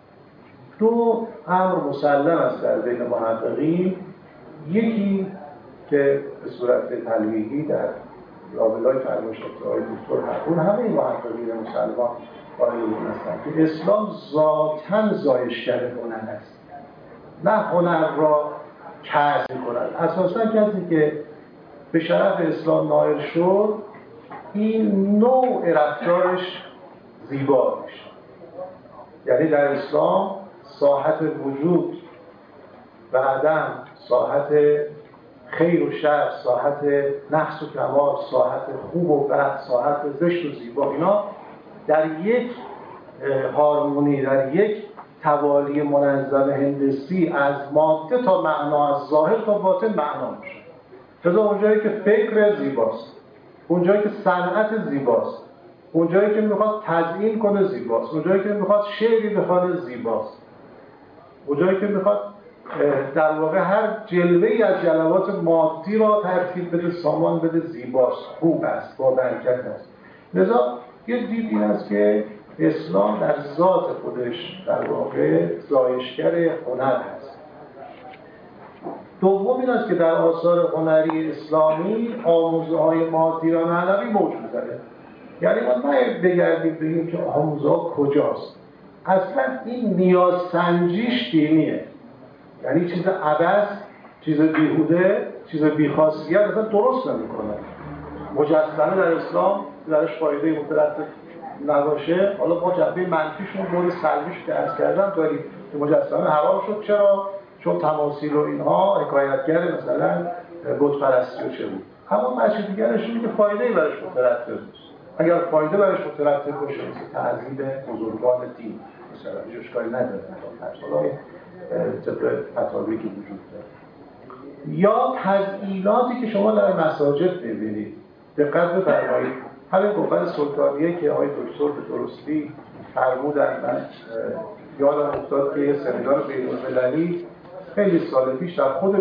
دو امر مسلم است در بین محققین، یکی که به صورت تلویحی در لابلای فرمایشات آقای دکتر هرون همه محققین مسلمان قائل هستند که اسلام ذاتاً زایشگر هنر است، نه هنر را کسب کند. اساساً کسی که به شرف اسلام نائل شد، این نوع رفتارش زیبا میشه. یعنی در اسلام ساحت وجود و عدم، ساحت خیر و شر، ساحت نقص و کمال، ساحت خوب و بد، ساحت زشت و زیبا، اینا در یک هارمونی، در یک توالی منظم هندسی از ماده تا معنا، از ظاهر تا باطن معنا میشه. لذا اونجایی که فکر زیباست، اونجایی که صنعت زیباست، اونجایی که میخواد تزیین کنه زیباست، اونجایی که میخواد شعری بخوانه زیباست، اونجایی که میخواد در واقع هر جلوه‌ای از جلوات مادی را ترتیب بده، سامان بده، زیباست، خوب است، با برکت است. لذا یه دید این است که اسلام در ذات خودش در واقع زایشگر هنر هست. دوم این است که در آثار هنری اسلامی آموزه‌های مادی و معنوی موجود داره. یعنی ما نباید بگردیم بگیم که آموزه ها کجاست. اصلا این نیاز سنجیش دینیه، یعنی چیز عبث، چیز بیهوده، چیز بیخاصیت اصلا درست نمیکنه. مجسمه در اسلام درش فایده مترتب نباشه، حالا ما جنبه منفیشون بود سلبیش که عرض کردم داریم که مجسمه حرام شد. چرا؟ چون تماثیل و اینها حکایتگر مثلا بت پرستی و چه بود. اما بچه دیگرش میگه فایده‌ای برش مترتب نیست. اگر فایده برش مترتب باشه مثل تعظیم بزرگان دین مثلا هیچ اشکالی نداره. حالا طبق فتاوی که وجود داره یا تزییناتی که شما در مساجد ببینید دقت بفرمایید. همین گفتن سلطانیه که آقای دکتر به درستی فرمودن، من یادم افتاد که یه سمینار بین‌المللی خیلی سال پیش در خود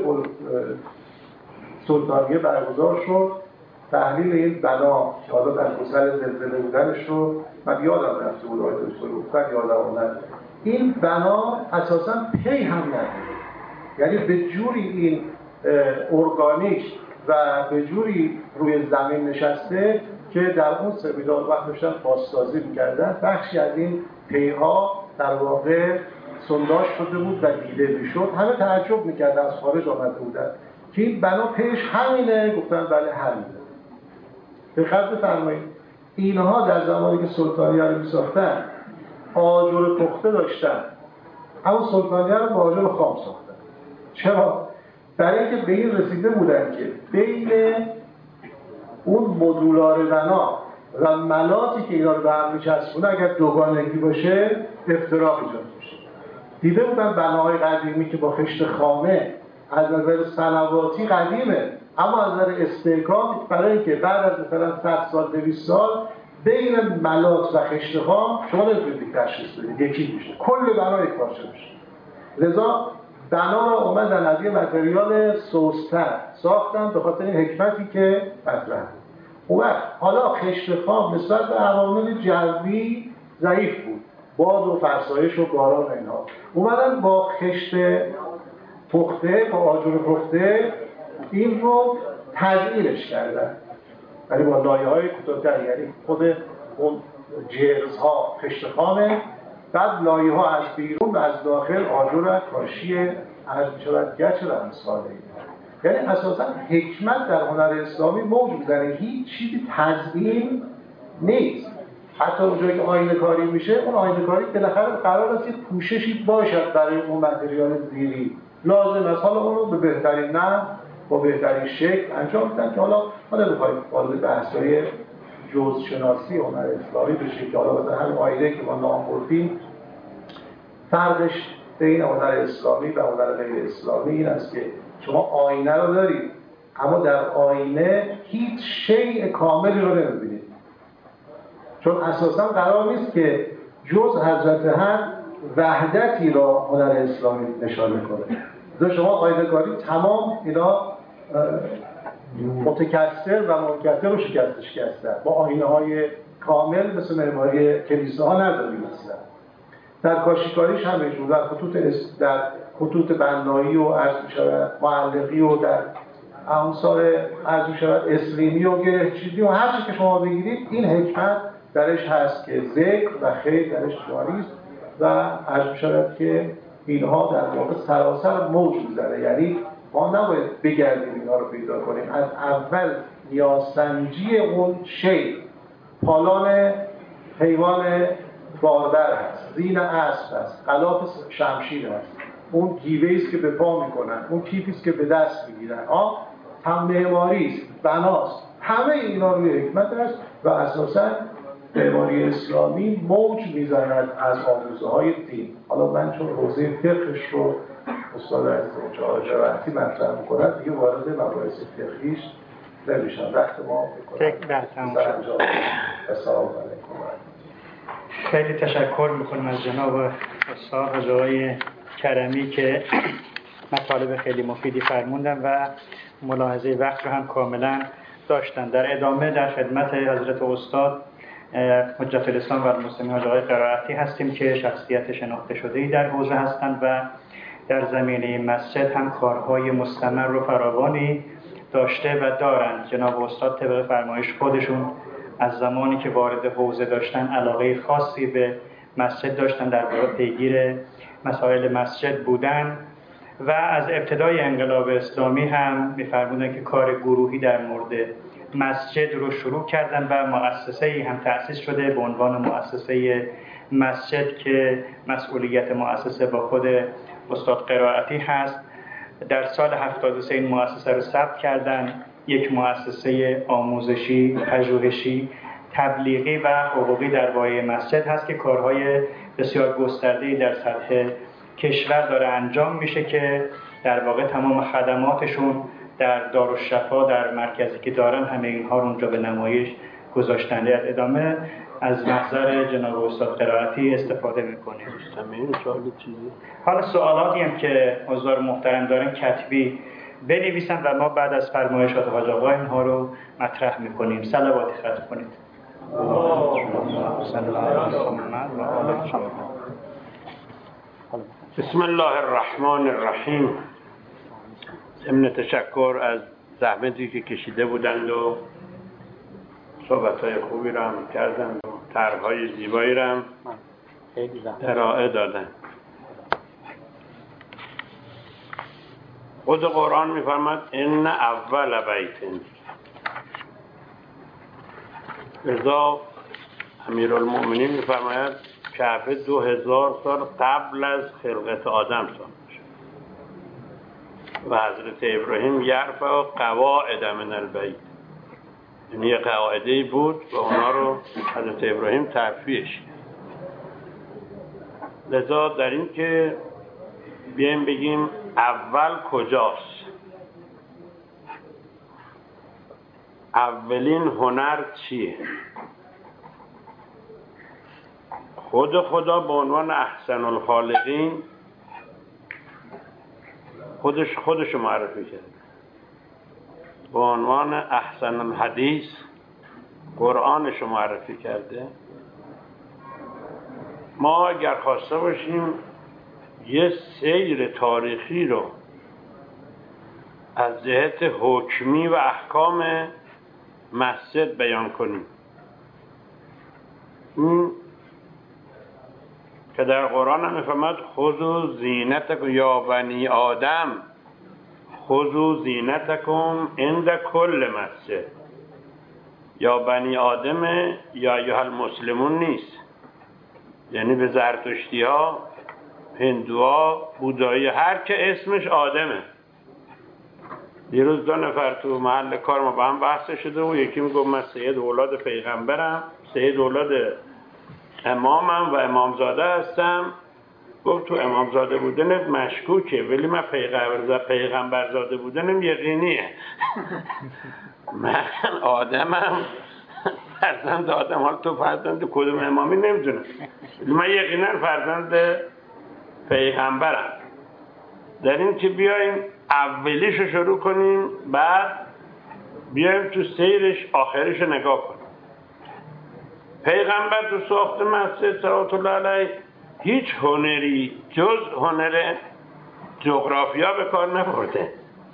سلطانیه برگزار شد. تحلیل این بنا که حالا در گسل زلزله بودنش رو من یادم رفته بود، آقای دکتر گفتن یادم آمد. این بنا اساساً پی هم نداره، یعنی به جوری این ارگانیک و به جوری روی زمین نشسته که در اون سمینار وقت داشتن بازسازی می‌کردن بخشی از این پیها در واقع سونداژ شده بود و دیده می‌شد. همه تعجب می‌کردن، از خارج آمده بودن که این بنا پیش همینه. گفتن بله همینه. دقت بفرمایید اینها در زمانی که سلطانیه رو می‌ساختن آجر پخته داشتن، اما سلطانیه رو با آجر خام ساختن. چرا؟ برای اینکه به این رسیده بودن که بین اون مدولار بنا و ملاتی که اینا رو به هم میچسبونه اگر دوگانگی باشه افتراق ایجاد میشه. دیده بودن بناهای قدیمی که با خشت خامه از نظر صنواتی قدیمه، اما از نظر استحکام برای اینکه بعد از مثلا 100 سال 200 سال بین ملات و خشت خام شما نمیتونید تشخیص بدید، یکی میشه، کل بنا یک پارچه میشه. لذا بنا را اومدن از یه متریال سوستر ساختن به خاطر این حکمتی که مطرح بود. حالا خشت خام نسبت به عوامل جوی ضعیف بود، باد و فرسایش و باران و اینها. اومدن با خشت پخته، با آجر پخته این رو تزیینش کردن، ولی با لایه‌های کوتاه‌تر، یعنی خود اون جرزها خشت خامه، بعد لایه‌ها از بیرون و از داخل آجر کاشی عرض می‌شود گچ و امثال این. یعنی اساساً حکمت در هنر اسلامی موجود داره، هیچ چیزی تزیین نیست. حتی اونجایی که آینه کاری میشه، اون آینه کاری بالاخره قرار است یک پوششی باشد برای اون متریال زیری. لازم است حالا اون رو به بهترین نحو با بهترین شکل انجام بدن که حالا ما نمی‌خوایم وارد بحث‌های جزءشناسی هنر اسلامی بشه که حالا مثلا همین آینه که ما نام بردیم فرقش بین هنر اسلامی و هنر غیر اسلامی این است که شما آینه رو دارید اما در آینه هیچ شیء کاملی رو نمی‌بینید، چون اساساً قرار نیست که جز حضرت حق وحدتی را هنر اسلامی نشانه کنه. مثلا شما آینه‌کاری تمام اینا متکثر و منکسر رو شکستن. با آینه‌های کامل مثل معماری کلیساها نداریم. مثلا در کاشیکاریش هم اینجور، در خطوط بنایی و عرض می‌شود معلقی و در عنصر عرض می‌شود اسلیمی و گره‌چیدی و هر چی که شما بگیرید این حکمت درش هست که ذکر و خیر درش جاری است و عرض می‌شود که اینها در واقع سراسر موجود داره. یعنی ما نباید بگردیم اینها رو پیدا کنیم، از اول نیازسنجی اون شی، پالان حیوان باردر هست، زین اسب هست، غلاف شمشیر هست، اون گیوه‌ای است که به پا میکنن، اون کیفی است که به دست میگیرن، هم معماری است، بناست، همه اینا روی حکمت است و اساساً معماری اسلامی موج میزند از آموزه‌های دین. حالا من چون حوزه فقهش رو استاد عزیز جواهری مطرح می‌کنن دیگه وارد مباحث فقهیش نمیشم. وقت ما السلام علیکم. خیلی تشکر می‌کنم از جناب استاد آقای کرمی که مطالب خیلی مفیدی فرموندن و ملاحظه وقت رو هم کاملا داشتن. در ادامه در خدمت حضرت استاد حجت الاسلام و المسلمین حاج آقای قرائتی هستیم که شخصیت شناخته شده‌ای در حوزه هستند و در زمینه مسجد هم کارهای مستمر و فراوانی داشته و دارند. جناب استاد طبق فرمایش خودشون از زمانی که وارد حوزه داشتن علاقه خاصی به مسجد داشتن، در واقع پیگیر مسائل مسجد بودن و از ابتدای انقلاب اسلامی هم می‌فرمودن که کار گروهی در مورد مسجد رو شروع کردن و مؤسسه‌ای هم تأسیس شده به عنوان مؤسسه مسجد که مسئولیت مؤسسه با خود استاد قرائتی هست. در سال 73 این مؤسسه رو ثبت کردن، یک مؤسسه آموزشی، پژوهشی، تبلیغی و حقوقی درباره مسجد هست که کارهای بسیار گسترده‌ای در سطح کشور داره انجام میشه که در واقع تمام خدماتشون در دارالشفا در مرکزی که دارن همه اینها رو اونجا به نمایش گذاشتن. در ادامه از محضر جناب استاد قرائتی استفاده میکنیم. حالا سوالاتی هم که حضار محترم دارن کتبی بنویسن و ما بعد از فرمایشات حاج آقا اینها رو مطرح میکنیم. صلواتی ختم کنید. بسم الله الرحمن الرحیم. ضمن تشکر از زحمتی که کشیده بودند و صحبت‌های خوبی را هم کردند و طرح‌های زیبایی را هم ارائه دادند. خود قرآن می‌فرماید ان اول بیت، لذا امیرالمؤمنین می‌فرماید کعبه 2000 سال قبل از خلقت آدم ساخته شد و حضرت ابراهیم یرفع قواعد من البیت، یعنی یه قواعده‌ای بود و اونا رو حضرت ابراهیم ترفیعش کرد. لذا در این که بیایم بگیم اول کجاست، اولین هنر چیه، خود خدا به عنوان احسن الخالقین خودش معرفی کرده، به عنوان احسن الحدیث قرآنش معرفی کرده. ما اگر خواسته باشیم یه سیر تاریخی رو از جهت حکمی و احکام مسجد بیان کنیم، این که در قرآن هم می‌فرماید خذوا زینتکم یا بنی آدم خذوا زینتکم عند کل مسجد. یا بنی آدم یا ایها المسلمون نیست، یعنی به زرتشتی ها، هندوها، بودایی، هر که اسمش آدمه. دیروز 2 نفر تو محل کار ما با هم بحث شده و یکی میگفت من سید اولاد پیغمبرم، سید اولاد امامم و امامزاده هستم. گفت تو امامزاده بودنت مشکوکه ولی من پیغمبرزاده بودنم یقینیه. من آدمم، فرزند آدم، حالا تو فرزند کدوم امامی نمیدونم، من یقینا فرزند پیغمبرم. در این که بیایم اولیشو شروع کنیم، بعد بیایم تو سیرش آخرش نگاه کنیم. پیغمبر تو ساخت مسجد صلوات الله علیه هیچ هنری جز هنر جغرافیا به کار نبرده،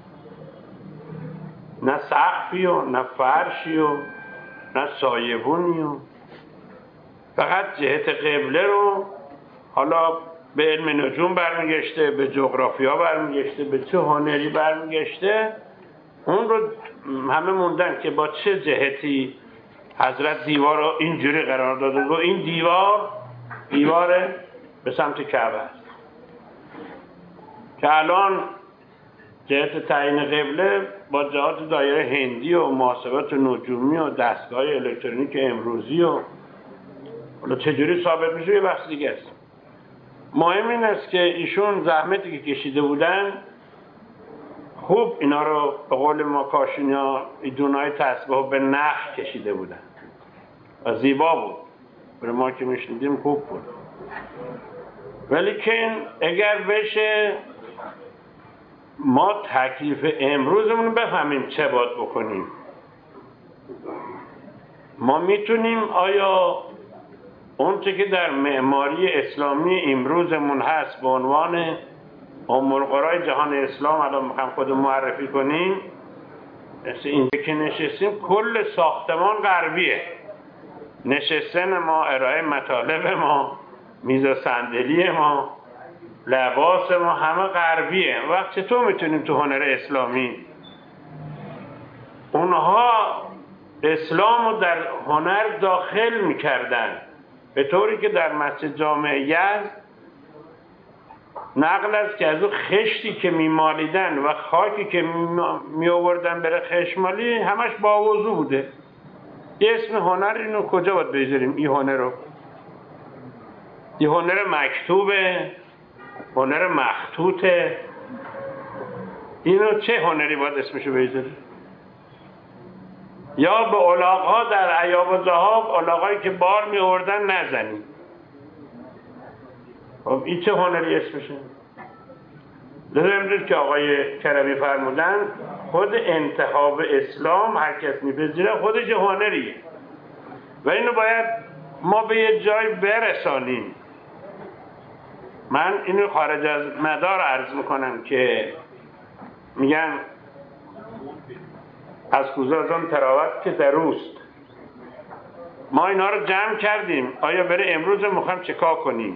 نه سقفی و نه فرشی و نه سایبونی و فقط جهت قبله رو، حالا به علم نجوم برمیگشته، به جغرافیا برمیگشته، به چه هنری برمیگشته، اون رو همه موندن که با چه جهتی حضرت دیوار رو اینجوری قرار داده و این دیوار به سمت کعبه است که الان جهت تعیین قبله با جهات دایره هندی و محاسبات نجومی و دستگاه الکترونیک امروزی و حالا چجوری ثابت میشه یه بحث دیگه است. مهم این است که ایشون زحمتی که کشیده بودن خوب اینا رو به قول ما کاشونی ها دونای تسبیح به نخ کشیده بودن و زیبا بود، برای ما که میشنیدیم خوب بود. ولیکن اگر بشه ما تکلیف امروزمون بفهمیم چه باید بکنیم، ما میتونیم آیا اون چه که در معماری اسلامی امروزمون هست به عنوان ام القرای جهان اسلام الان میخوام خود معرفی کنیم، مثل اینجا که نشستیم کل ساختمان غربیه، نشستن ما، ارائه مطالب ما، میز و صندلی ما، لباس ما همه غربیه. وقت چطور میتونیم تو هنر اسلامی؟ اونها اسلام رو در هنر داخل میکردن، به طوری که در مسجد جامع یزد نقل است که از اون خشتی که میمالیدن و خاکی که میآوردن برای خشمالی همش با وضو بوده. یه اسم هنر اینو کجا باید بذاریم؟ این هنر رو، این هنر مکتوبه، هنر مخطوطه، اینو چه هنری باید اسمشو بذاریم؟ یا به الاغ‌ها در ایاب و ذهاب، الاغایی که بار می آوردن نزنیم. خب این چه هنری اسمشه؟ لذا امروز که آقای کرمی فرمودن خود انتخاب اسلام هر کس میپذیره خودش هنریه و اینو باید ما به یه جای برسانیم. من اینو خارج از مدار عرض میکنم که میگن از کوزه از آن تراوت که در اوست. ما اینا رو جمع کردیم، آیا برای امروز میخوایم چیکار کنیم؟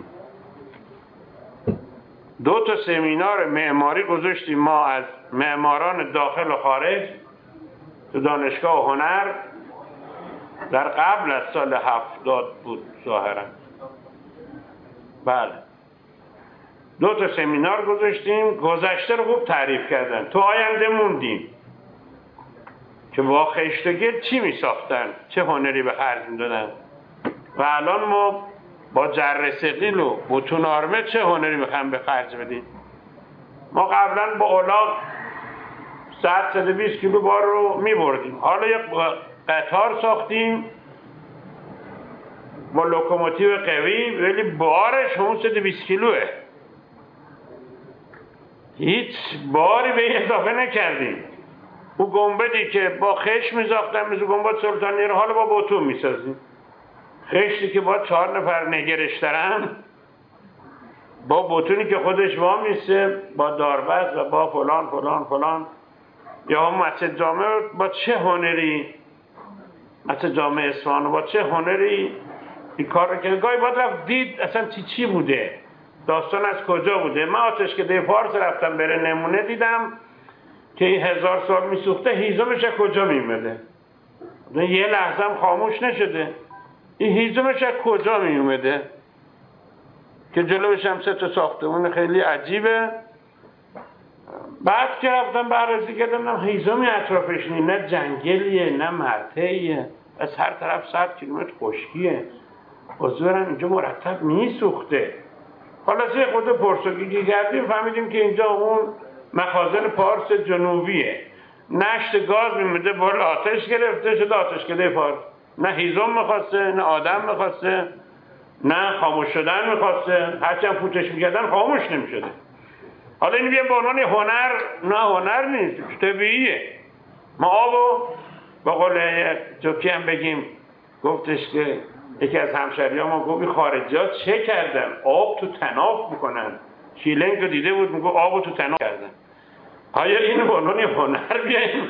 2 تا سمینار معماری گذاشتیم ما از معماران داخل و خارج تو دانشگاه هنر، در قبل از سال 70 بود ظاهرا. بله 2 تا سمینار گذاشتیم، گذشته رو خوب تعریف کردن، تو آینده موندیم که با خشت و گل چی می ساختن، چه هنری به خرج می دادن و الان ما با جر ثقیل و بتون آرمه چه هنری میخوایم به خرج بدیم. ما قبلا با الاغ 100-120 کیلو بار رو میبردیم، حالا یک قطار ساختیم با لوکوموتیو قوی ولی بارش همون 120 کیلوه، هیچ باری به اضافه نکردیم. او گنبدی که با خشت میساختن مثل گنبد سلطانی رو حالا با بتون میسازیم. خشتی که با 4 نفر نگرش دارن، با بتونی که خودش وا میسته، با داربست و با فلان فلان فلان. یا هم مسجد جامع با چه هنری، مسجد جامع اصفهان با چه هنری این کار رو که گاهی باید رفت دید اصلا چی بوده، داستان از کجا بوده. من آتشکده فارس رفتم بره نمونه دیدم که 1000 سال میسوخته، هیزمش از کجا میمده، یه لحظه هم خاموش نشده. این هیزمش از کجا می اومده که جلوش هم 3 تا ساختمون خیلی عجیبه. بعد که رفتم بررسی کردم هیزمی اطرافش نیست، نه جنگلیه نه مرتعیه، از هر طرف 100 کیلومتر خشکیه. حضورم اینجا مرتب می سوخته. خلاصه خود پرسگی کردیم فهمیدیم که اینجا اون مخازن پارس جنوبیه، نشت گاز میمده بالا آتش گرفته شده آتشکده فارس. نه هیزم میخواسته، نه آدم میخواسته، نه خاموش شدن میخواسته، هرچند فوتش میکردن خاموش نمیشده. حالا اینو بیان به عنوان هنر، نه هنر نیست، طبیعیه. ما آبو با قول جوکی هم بگیم، گفتش که یکی از همشهری‌ها ما گفت خارجی‌ها چه کردن؟ آب تو تناب میکنن. شیلنگ رو دیده بود میگه آبو تو تناب کردن. آیا اینو به عنوان هنر بیایم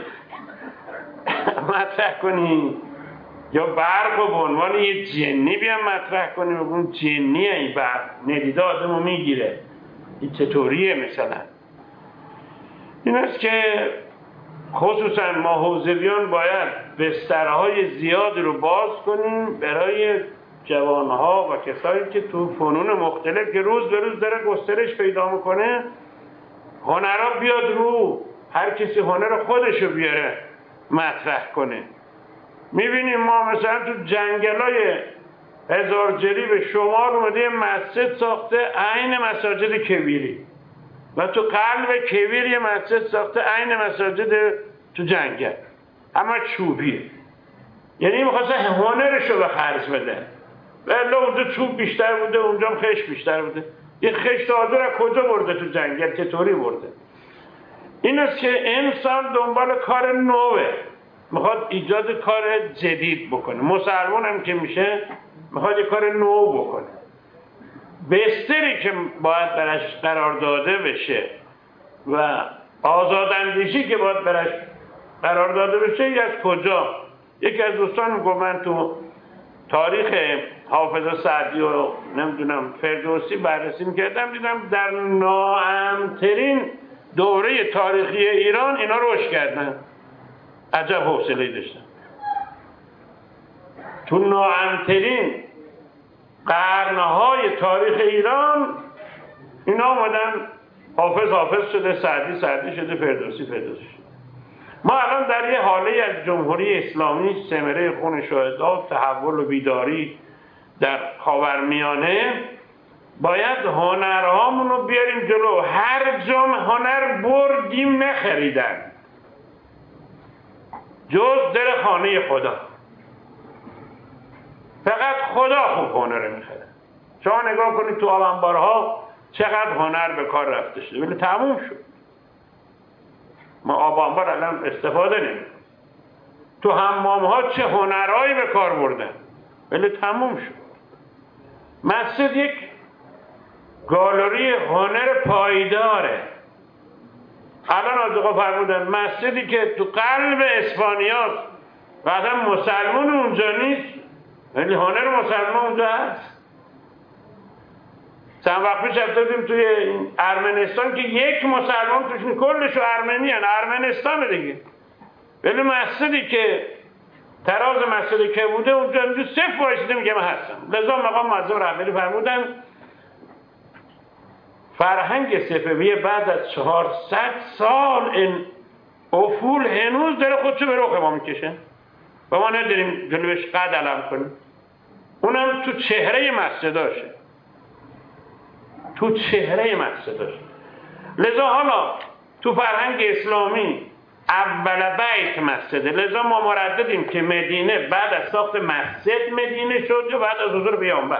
مطرح کنیم؟ یا برق رو به عنوان یه جنی بیان مطرح کنیم، بگیم جنیه این برق، ندیده آدم رو میگیره، این چطوریه مثلا؟ این است که خصوصا ما حوزویان باید بسترهای زیادی رو باز کنیم برای جوانها و کسایی که تو فنون مختلف که روز به روز داره گسترش پیدا میکنه، هنرها بیاد رو، هر کسی هنر خودش رو بیاره مطرح کنه. میبینیم ما مثلا تو جنگلای هزارجری به شمار اومده مسجد ساخته عین مساجد کبیری و تو قلب کبیر یه مسجد ساخته عین مساجد تو جنگل، اما چوبیه. یعنی میخواسته هنرش رو به خرج بده. ولی اونجا چوب بیشتر بوده، اونجا هم خشت بیشتر بوده. یه خشت آجر از کجا برده تو جنگل، چطوری برده؟ این است که انسان دنبال کار نوه، میخواد ایجاد کار جدید بکنه. مسلمان هم که میشه میخواد یه کار نو بکنه. بستری که باید برش قرار داده بشه و آزاداندیشی که باید برش قرار داده بشه، از کجا؟ یکی از دوستان گفت من تو تاریخ حافظ سعدی و نمیدونم فردوسی بررسی میکردم، دیدم در ناامن‌ترین دوره تاریخی ایران اینا رشد کردن. عجب حوصله‌ای داشتن. تو ناامن‌ترین قرنهای تاریخ ایران اینا آمدن، حافظ شده، سعدی شده، فردوسی شده. ما الان در یه حاله از جمهوری اسلامی، ثمره خون شهدا، تحول و بیداری در خاورمیانه، باید هنرهامون رو بیاریم جلو. هر جام هنر بردیم نخریدن جز در خانه خدا. فقط خدا خوب هنر میخره. شما نگاه کنید تو آب چقدر هنر به کار رفته شده، ولی تموم شد. ما آب انبار الان استفاده نمی‌کنیم. تو حمام‌ها چه هنرهایی به کار بردن، ولی تموم شد. مسجد یک گالری هنر پایداره. الان آقا فرمودن مسجدی که تو قلب اسپانیاست و آدم مسلمان اونجا نیست، ولی هنر مسلمان اونجا هست. چند وقت پیش رفتیم توی ارمنستان که یک مسلمان توشون کلشو ارمنی هن، ارمنستان دیگه، ولی مسجدی که تراز مسجدی که بوده اونجا صفر وایسیده میگه من هستم. لذا مقام معظم رحمتی فرمودن فرهنگ صفویه بعد از 400 سال این افول هنوز داره خودشو به رخ ما میکشه و ما نداریم جلوش قد علم کنیم. اونم تو چهره مسجداشه، تو چهره مسجداشه. لذا حالا تو فرهنگ اسلامی اول بیت مسجده. لذا ما مرددیم که مدینه بعد از ساخت مسجد مدینه شد یا بعد از حضور پیامبر.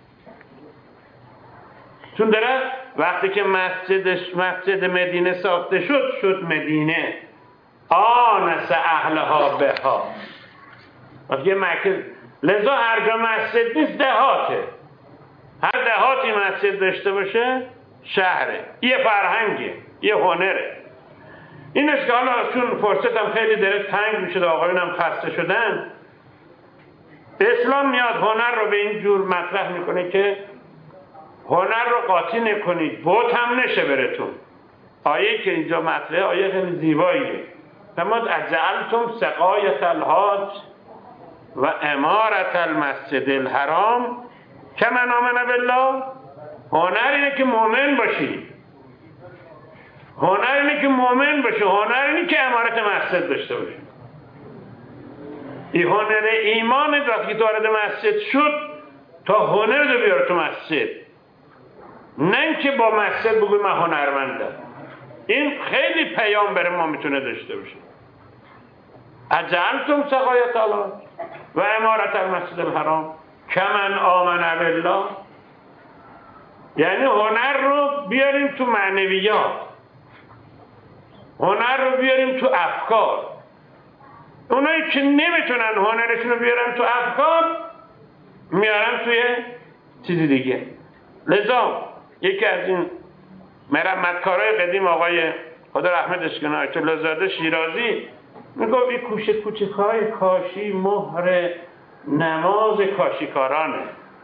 چون داره وقتی که مسجد مدینه ساخته شد مدینه آنس اهلها بها. وقتی مرکز، لذا هر جا مسجد نیست دهاته. هر دهاتی مسجد داشته باشه شهره، یه فرهنگه، یه هنره. اینش که حالا چون فرصتم خیلی داره تنگ میشه، آقایونم خسته شدن، اسلام میاد هنر رو به این جور مطرح میکنه که هنر رو قاطی نکنید، بت هم نشه براتون. آیه که اینجا مطرحه آیه خیلی زیباییه. فرمود اجعلتم سقایة الحاج و امارة المسجد الحرام کمن آمن بالله. هنر اینه که مؤمن باشی، هنر اینه که مؤمن باشی، هنر اینه که امارت مسجد داشته باشی. این هنر ایمان وقتی که وارد مسجد شد تا هنر رو بیاره تو مسجد، نه اینکه با مسجد بگوی من هنرمندم. این خیلی پیام برای ما میتونه داشته باشه. اجعلتم سقایة الحاج و امارة المسجد الحرام کمن آمن بالله. یعنی هنر رو بیاریم تو معنویات، هنر رو بیاریم تو افکار. اونایی که نمیتونن هنرشون رو بیارن تو افکار میارن توی چیزی دیگه. لذا یکی از این مرمتکارای قدیم آقای خدا رحمتش کنه آیت الله زاده شیرازی میگفت این کوچک‌های کاشی مهر نماز کاشیکارانه.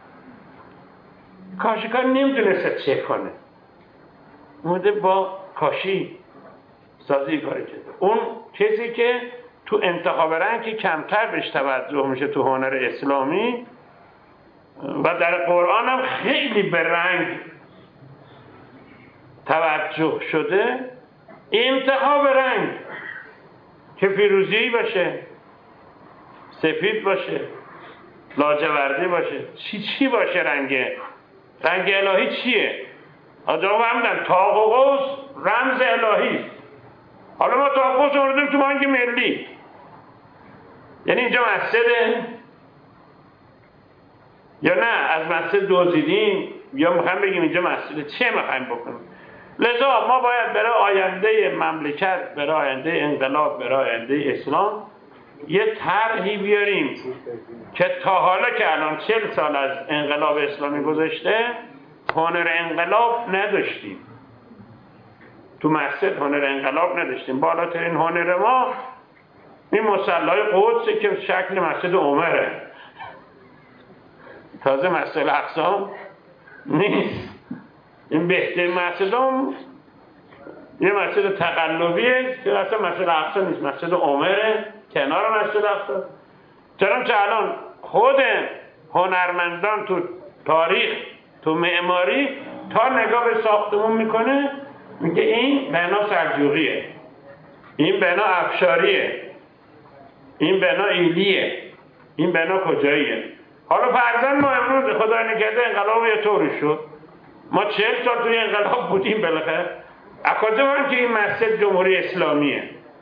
کاشیکار نمیدونست چه کنه، موده با کاشی سازی کاری کرده. اون کسی که تو انتخاب رنگ کمتر بهش توجه میشه تو هنر اسلامی و در قرآن هم خیلی به رنگ توجه شده، انتخاب رنگ که فیروزی باشه، سفید باشه، لاجوردی باشه، چی باشه رنگ الهی چیه؟ آجا فهمیدن طاق و قوس رمز الهی است. حالا ما طاق و قوس آوردیم تو بانک ملی، یعنی اینجا مسجده یا نه از مسجد دزدیدیم یا میخوایم بگیم اینجا مسجده؟ چه میخوایم بکنیم؟ لذا ما باید برای آینده مملکت، برای آینده انقلاب، برای آینده اسلام یه طرحی بیاریم که تا حالا که الان 40 سال از انقلاب اسلامی گذشته هنر انقلاب نداشتیم. تو مسجد هنر انقلاب نداشتیم. بالاترین هنر ما این مصلی قدسه که شکل مسجد عمره. تازه مسجد اقصا نیست. این بهترین مسجد هم یه مسجد تقلبیه که اصلا مسجد اقصا نیست، مسجد عمره کنار مسجد اقصا. چنانچه الان خود هنرمندان تو تاریخ، تو معماری، تا نگاه به ساختمون میکنه میگه این بنا سلجوقیه، این بنا افشاریه، این بنا ایلیه، این بنا کجاییه. حالا فرضاً ما امروز خدای نکرده انقلاب یه طوری شد، ما 40 سال توی انقلاب بودیم بالاخره، از کجا بریم که این مسجد جمهوری اسلامیه؟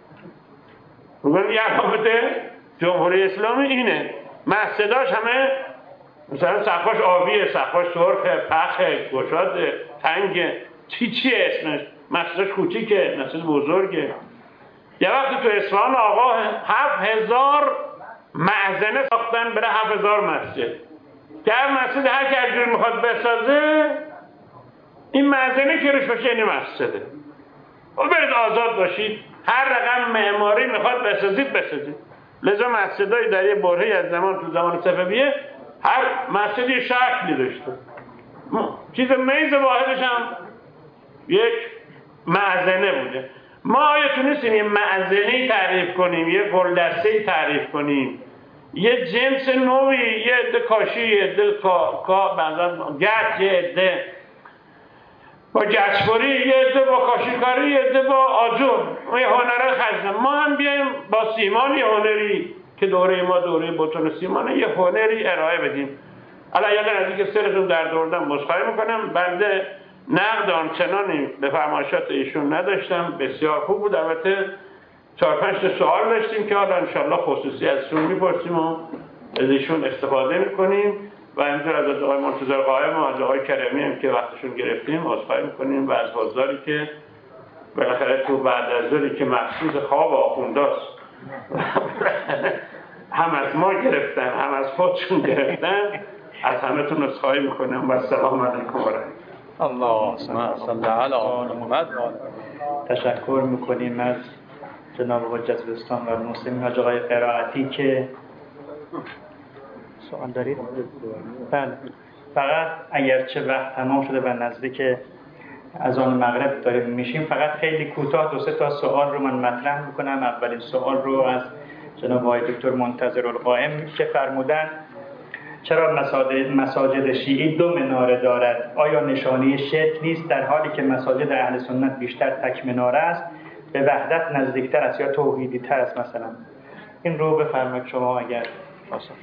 میگن یه علامت جمهوری اسلامی اینه، مسجداش همه مثلا سقفاش آبیه، سقفاش سرخه، پخه، گشاده، تنگه، چیه اسمش؟ مسجداش کوچیکه، مسجد بزرگه. یه وقتی تو اصفهان آقا 7000 معزنه ساختن برای 7000 مسجد که هر مسجد هر که از جور میخواد بسازه این معزنه که روش باشه یعنی مسجده. و برید آزاد باشید، هر رقم معماری میخواد بسازید بسازید. لذا مسجدهای در یه برهه‌ای از زمان تو زمان صفویه هر مسجدی شکلی داشته. چیز میز واحدش هم یک معزنه بوده. ما آیا تونستیم یه معزنه‌ای تعریف کنیم، یه گلدسته‌ای تعریف کنیم، یه جنس نوعی، یه عده کاشی، یه عده گچ، یه عده با گچبری، یه عده با کاشیکاری، یه عده با آجر، یه هنره خزنه. ما هم بیایم با سیمان یه هنری که دوره ما دوره بتون سیمانه یه هنری ارائه بدیم. الان یادم از اینکه سرتون درد آوردم مصخای میکنم، بنده نقد آنچنانی به فرمایشات ایشون نداشتم، بسیار خوب بود. البته 4-5 سوال داشتیم که حالا انشالله خصوصی ازشون میپرسیم و از ایشون استفاده میکنیم و اینجور از آقای منتظر قائم و از آقای کریمی هم که وقتشون گرفتیم عذرخواهی میکنیم و از حضاری که بالاخره تو بعد از ظهری که مخصوص خواب آخونداست هم از ما گرفتن هم از خودشون گرفتن، از همه‌تون عذرخواهی میکنم و السلام علیکم و رحمت اللهم صل علی محمد. تشکر میکنیم از جناب حجت الاسلام و المسلمین حاج آقای قرائتی که سوال دارید؟ بله. فقط اگرچه وقت تمام شده و نزدیک از آن مغرب داریم میشیم، فقط خیلی کوتاه 2-3 تا سوال رو من مطرح میکنم. اولین سوال رو از جناب آقای دکتر منتظر القائم که فرمودن چرا مساجد شیعی 2 مناره دارد؟ آیا نشانه شرک نیست در حالی که مساجد اهل سنت بیشتر تک مناره است، به وحدت نزدیکتر است یا توحیدی تر است مثلا؟ این رو بفرمایید شما اگر پاسخی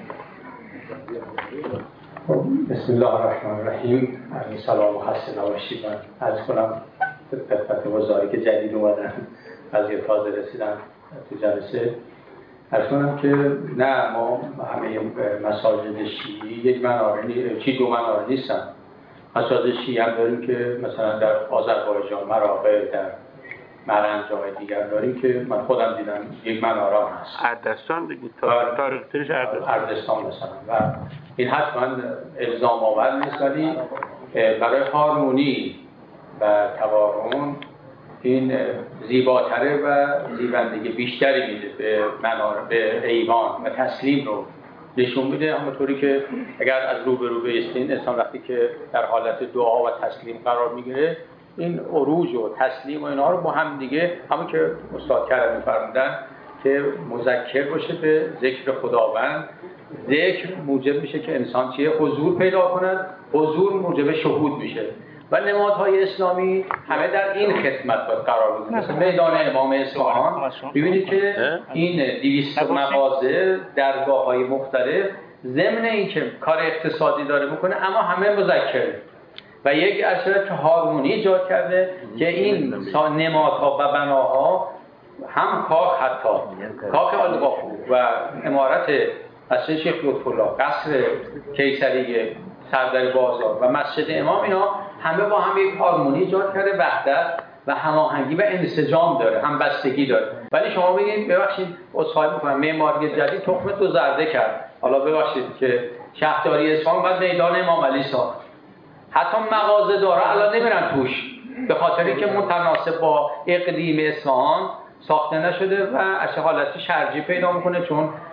بسم الله الرحمن الرحیم. سلام و خسته نباشید. من عرض کنم خدمت وزاری که جدید اومدن، از یه تازه رسیدن تو جلسه، عرض کنم که نه، ما همه مساجد شیعی یک مناره دو مناره نیستن. مساجد شیعی هم داریم که مثلا در آذربایجان، مراغه، در مرند، جای دیگر داریم که من خودم دیدم یک مناره هم هست. اردستان دیگه، تاریخ ترش اردستان مثلا. و این حتما الزام آور نیست، ولی برای هارمونی و توارن این زیباتره و زیبندگی بیشتری میده به مناره، به ایوان و تسلیم رو نشون میده. همونطوری که اگر از روبرو بیستین انسان وقتی که در حالت دعا و تسلیم قرار میگیره، این عروج و تسلیم و اینها رو با هم دیگه، همون که استاد کرمی فرمودن که مذکر باشه به ذکر خداوند. ذکر موجب میشه که انسان چیه؟ حضور پیدا کند. حضور موجب شهود میشه و نمادهای اسلامی همه در این خدمت باید قرار بگیرن. مثلا میدان امام اصفهان ببینید که این 200 مغازه، درگاه‌های مختلف، ضمن اینکه کار اقتصادی داره میکنه اما همه مذکره و یک اثر که هارمونی ایجاد کرده که این نمادها و بناها هم کاخ، حتی کاخ آلقافو و عمارت مسجد شیخ لطف‌الله، قصر کیسری سردر بازار و مسجد امام، اینا همه با هم یک هارمونی ایجاد کرده، وحدت و هماهنگی و انسجام داره، همبستگی داره. ولی شما بگید ببخشید عذرخواهی می‌کنم، معماری جدید تخم 2 زرده کرد. حالا ببخشید که شهرداری اصفهان بعد میدان امام علی ساخت، حتی مغازه داره الان نمیرن توش به خاطر اینکه متناسب با اقلیم اصفهان ساخته نشده و از حالت شرجی پیدا میکنه، چون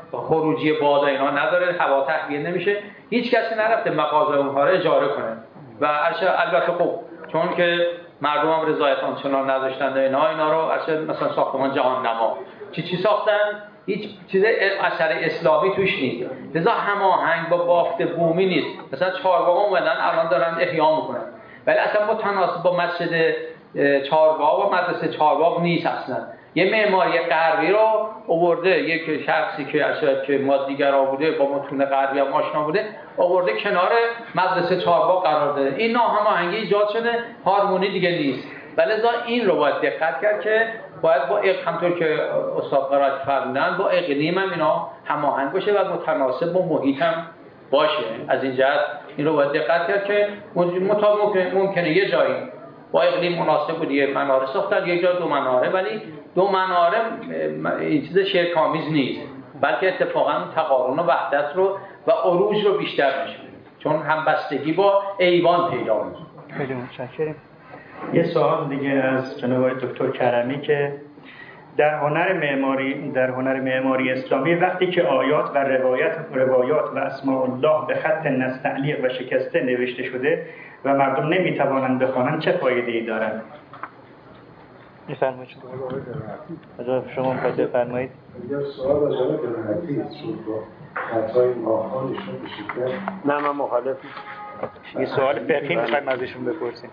خروجی باد اینا نداره، هوا تهویه نمیشه، هیچ کسی نرفته مغازه اونها رو اجاره کنه. و البته خب چون که مردم هم رضایت آنچنان نداشتن اینا رو مثلا ساختمان جهان نما چی ساختن، هیچ چیز اثر اسلامی توش نیست، لذا هماهنگ با بافت بومی نیست. مثلا چهارباغ اومدن الان دارن احیا میکنن، ولی اصلا متناسب با مسجد چهارباغ و مدرسه چهارباغ نیست. اصلا یه معماری غربی رو آورده، یک شخصی که مادیگرا بوده با متون غربی هم آشنا بوده آورده کنار مدرسه چهارباغ قرار داده. این ناهماهنگی ایجاد شده، هارمونی دیگه نیست. ولذا این رو باید دقت کرد که باید با همطور که استاد قرائت فرمودن با اقلیم هم اینا هماهنگ باشه و متناسب با محیط هم باشه. از این جهت این رو باید دقت کرد که ممکنه یه جایی با اقلیم مناسب بود یه مناره ساختن، یک جا دو مناره، ولی دو مناره این چیز شرک‌آمیز نیست، بلکه اتفاقا تقارن و وحدت رو و عروج رو بیشتر میشه، چون همبستگی با ایوان پیدا میشه. خیلی متشکرم. یه سوال دیگه از جناب آقای دکتر کرمی که در هنر معماری اسلامی وقتی که آیات و روایات و اسماء الله به خط نستعلیق و شکسته نوشته شده و مردم نمیتوانند بخوانند چه فایده‌ای دارد؟ می‌فرمایید. شما می‌خواید بفرمایید؟ یه سوال راجع به حدیث شد با خطای ماهانشون بشه. نه من مخالفم. یه سوال فقهی می‌خوایم ازشون بپرسیم.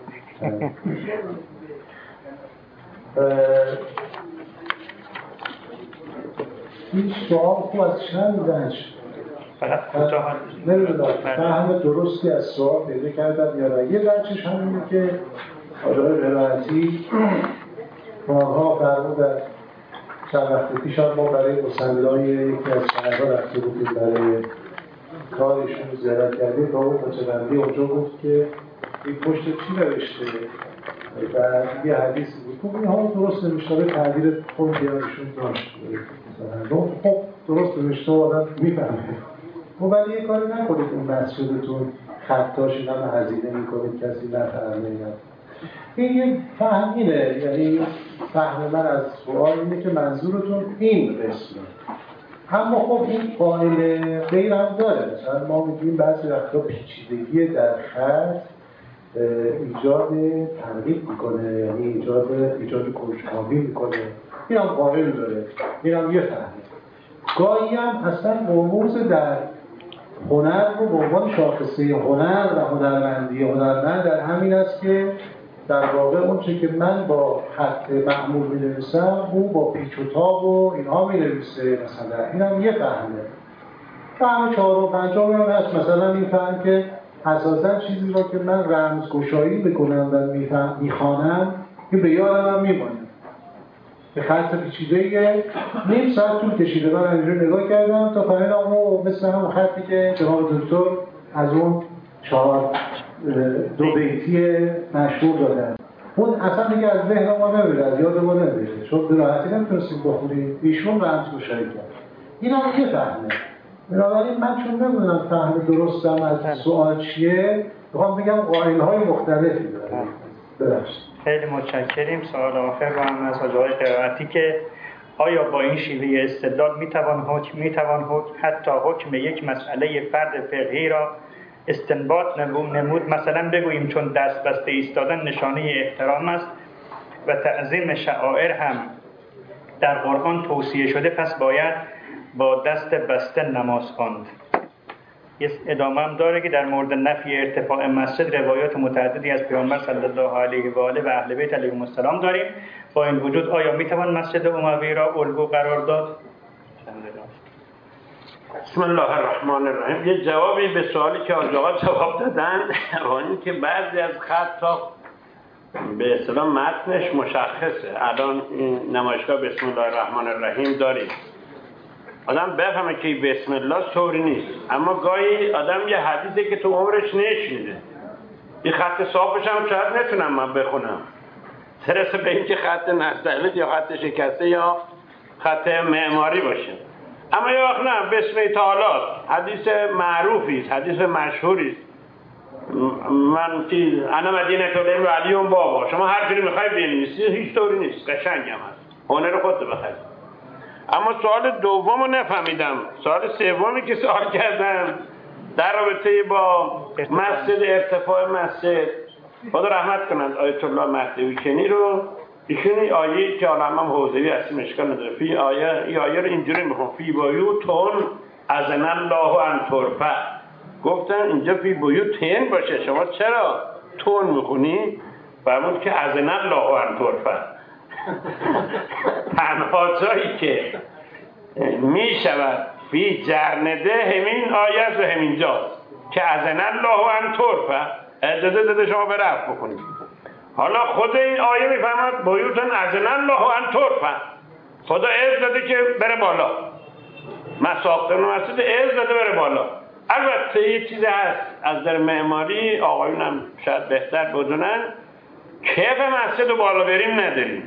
این سوال خوب از چند وجه فقط کوتاه نمیدونم فهم درستی از سوال پیدا کردم یا نه. یه وجهش همینه که آقای ولایتی بارها فرمودن چند وقت پیش ما برای مصلای یکی از شهرها رفته بودیم برای کارشون زیارت کردیم با اون متولی اونجا گفت که این پشت چی نوشته و یه حدیثی بود خب این ها درست نوشته به تعبیر خود دیارشون داشت خب درست نوشته آدم میفهمه خب ولی یه کاری نکنید اون مسجدتون خطاش این هم هزینه میکنید کسی نفهمه این یه فهمینه، یعنی فهم من از سوال اینه که منظورتون این قسمه. اما خب این قائل غیر هم داره، مثلا ما میگیم بعضی وقتا پیچیدگی در خط ایجاد تنقیب میکنه، یعنی ایجاد کنجکاوی میکنه، این هم قائل داره، این هم یه فهمه. گاهی هم اصلا مرموز در هنر رو به عنوان شاخصه هنر و هنرمند در همین است که در واقع اون چه که من با خط معمول می نویسم او با پیچ و تاب و اینها می نویسه. مثلا این هم یه فهمه. فهم چهار و پنجم هم هست، مثلا این فهم که اساسا چیزی را که من رمزگشایی بکنم و میخوانم این به یادم هم میمانه. به خط پیچیده نیم ساعت طول کشیده من اینجا نگاه کردم تا فهمیدم او مثل همون خطی که جناب دکتر از اون 2 بیتی مشهور دادن. اون اصلا دیگه از ذهن ما نمیره، از یاد ما نمیره، چون به راحتی نمیتونستیم بخونیم. ایشون رمزگشایی کرد. این هم یه فهمه. بنابراین من چون نمیدونم فهم درستم از سوال چیه، میخوام بگم قائل‌های مختلفی داره. ببخشید. خیلی متشکریم. سوال آخر رو هم از آقای قرائتی که آیا با این شیوه استدلال میتوان حتی حکم یک مسئله فرد فقهی را استنباط نمود؟ مثلا بگوییم چون دست بسته ایستادن نشانه احترام است و تعظیم شعائر هم در قرآن توصیه شده، پس باید با دست بسته نماز خواند. یه ادامه هم داره که در مورد نفی ارتفاع مسجد روایات متعددی از پیامبر صلی الله علیه و آله و اهل بیت علیهم السلام داریم. با این وجود آیا میتوان مسجد اموی را الگو قرار داد؟ بسم الله الرحمن الرحیم. یه جوابی به سوالی که آقا جواب دادن این که بعضی از خطا به اصطلاح متنش مشخصه. الان این نمایشگاه بسم الله الرحمن الرحیم داریم، آدم بفهمه که بسم الله طوری نیست، اما گاهی آدم یه حدیثی که تو عمرش نشنیده، این خط صافش هم شاید نتونم من بخونم، ترسه به این که خط نستعلیق یا خط شکسته یا خط معماری باشه. اما یه وقت نه، بسم تعالی حدیث معروفی است، حدیث مشهوری است. من چیز انا مدینه العلم و علی بابا، شما هر چیزی می‌خواید بنویسید، هیچ طوری نیست، قشنگ هم هست، هنر خودت بخرید. اما سوال دوم رو نفهمیدم. سوال سومی که سوال کردم در رابطه با مسجد، ارتفاع مسجد، خدا رحمت کنند آیت الله مهدوی کنی رو، ایشون این آیه که حالا هم حوزوی هستیم اشکال نداره، این آیه رو اینجوری میخون فی بیوتون اذن الله ان ترفع. گفتن اینجا فی بیوتن باشه، شما چرا تون میخونی؟ فرمود که اذن الله ان ترفع. تنها جایی که میشود فی جرنده همین آیه است و همین جاست که اذن الله ان ترفع، اجازه داده شما به رفع بکنید. حالا خود این آیه میفهمد بیوتن اذن الله ان ترفع، خدا اذن داده که بره بالا، مساقط مسجد اذن داده بره بالا. البته یه چیزی هست از در معماری، آقایون هم شاید بهتر بدونن، کیف مسجد رو بالا بریم نداریم.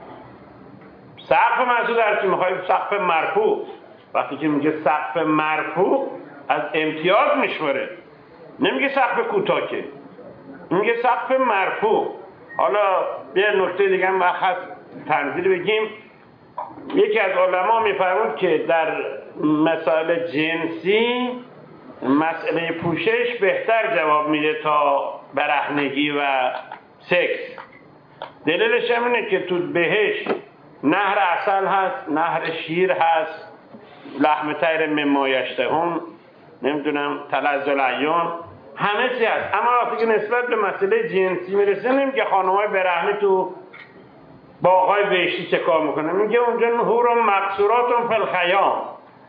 سقف مسجد هرچی میخوایم سقف مرفوع، وقتی که میگه سقف مرفوع از امتیاز میشمره، نمیگه سقف کوتاه که، میگه سقف مرفوع. حالا یه نکته دیگه هم وقت هست تنظیر بگیم. یکی از علما میفرمود که در مسائل جنسی مسئله پوشش بهتر جواب میده تا برهنگی و سکس. دلیلش هم اینه که تو بهشت نهر عسل هست، نهر شیر هست، لحم طیر مما یشتهون، نمیدونم تلذ العیون، همه چی هست. اما وقتی که نسبت به مسئله جنسی میرسه نمیگه خانم‌های برهنه تو باغ‌های بهشتی چه کار میکنه، میگه اونجا حور مقصورات فی الخیام.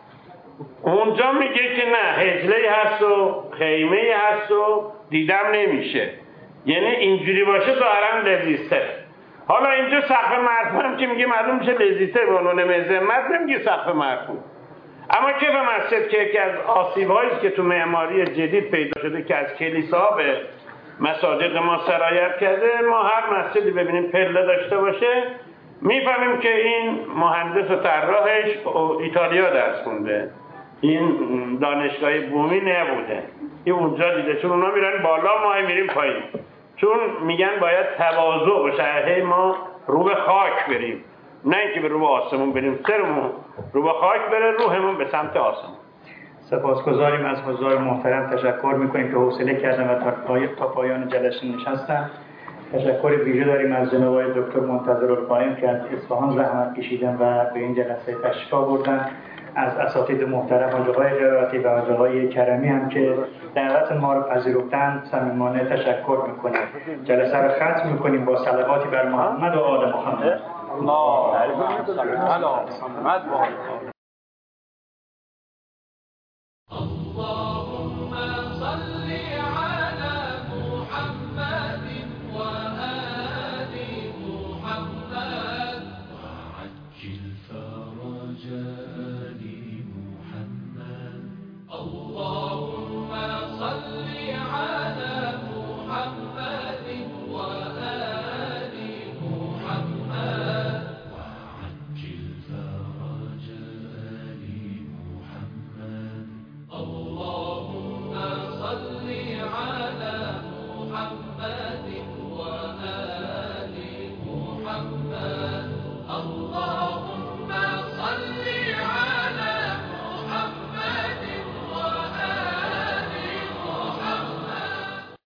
اونجا میگه که نه، حجله هست و خیمه هست و دیدم نمیشه، یعنی اینجوری باشه ظاهرا لذیذتر. حالا اینجا سقف مرفوع هم که میگه معلوم میشه لذیذتر، به عنوان مذمت نمیگه سقف مرفوع. اما کیف مسجد که یکی از آسیب‌هایی که تو معماری جدید پیدا شده که از کلیساها به مساجد ما سرایت کرده، ما هر مسجدی ببینیم پله داشته باشه میفهمیم که این مهندس و طراحش ایتالیا درس خونده، این دانشگاه بومی نبوده، این اونجا دیده، چون اونا میرن بالا ما میریم پایین، چون میگن باید تواضع باشه، هی ما رو به خاک بریم، نه اینکه به رو به آسمون بریم، سرمون رو به خاک بره، روحمون به سمت آسمون. سپاسگزاریم از حضار محترم، تشکر میکنیم که حوصله کردن و تا پایان جلسه نشستن. تشکر ویژه داریم از جناب آقای دکتر منتظر القائم که از اصفهان زحمت کشیدن و به این جلسه تشریف آوردن. از اساتید محترم آقای قرائتی و آقای کرمی هم که دعوت ما رو پذیرفتن صمیمانه تشکر میکنیم. جلسه رو ختم میکنیم با صلواتی بر محمد و آل محمد.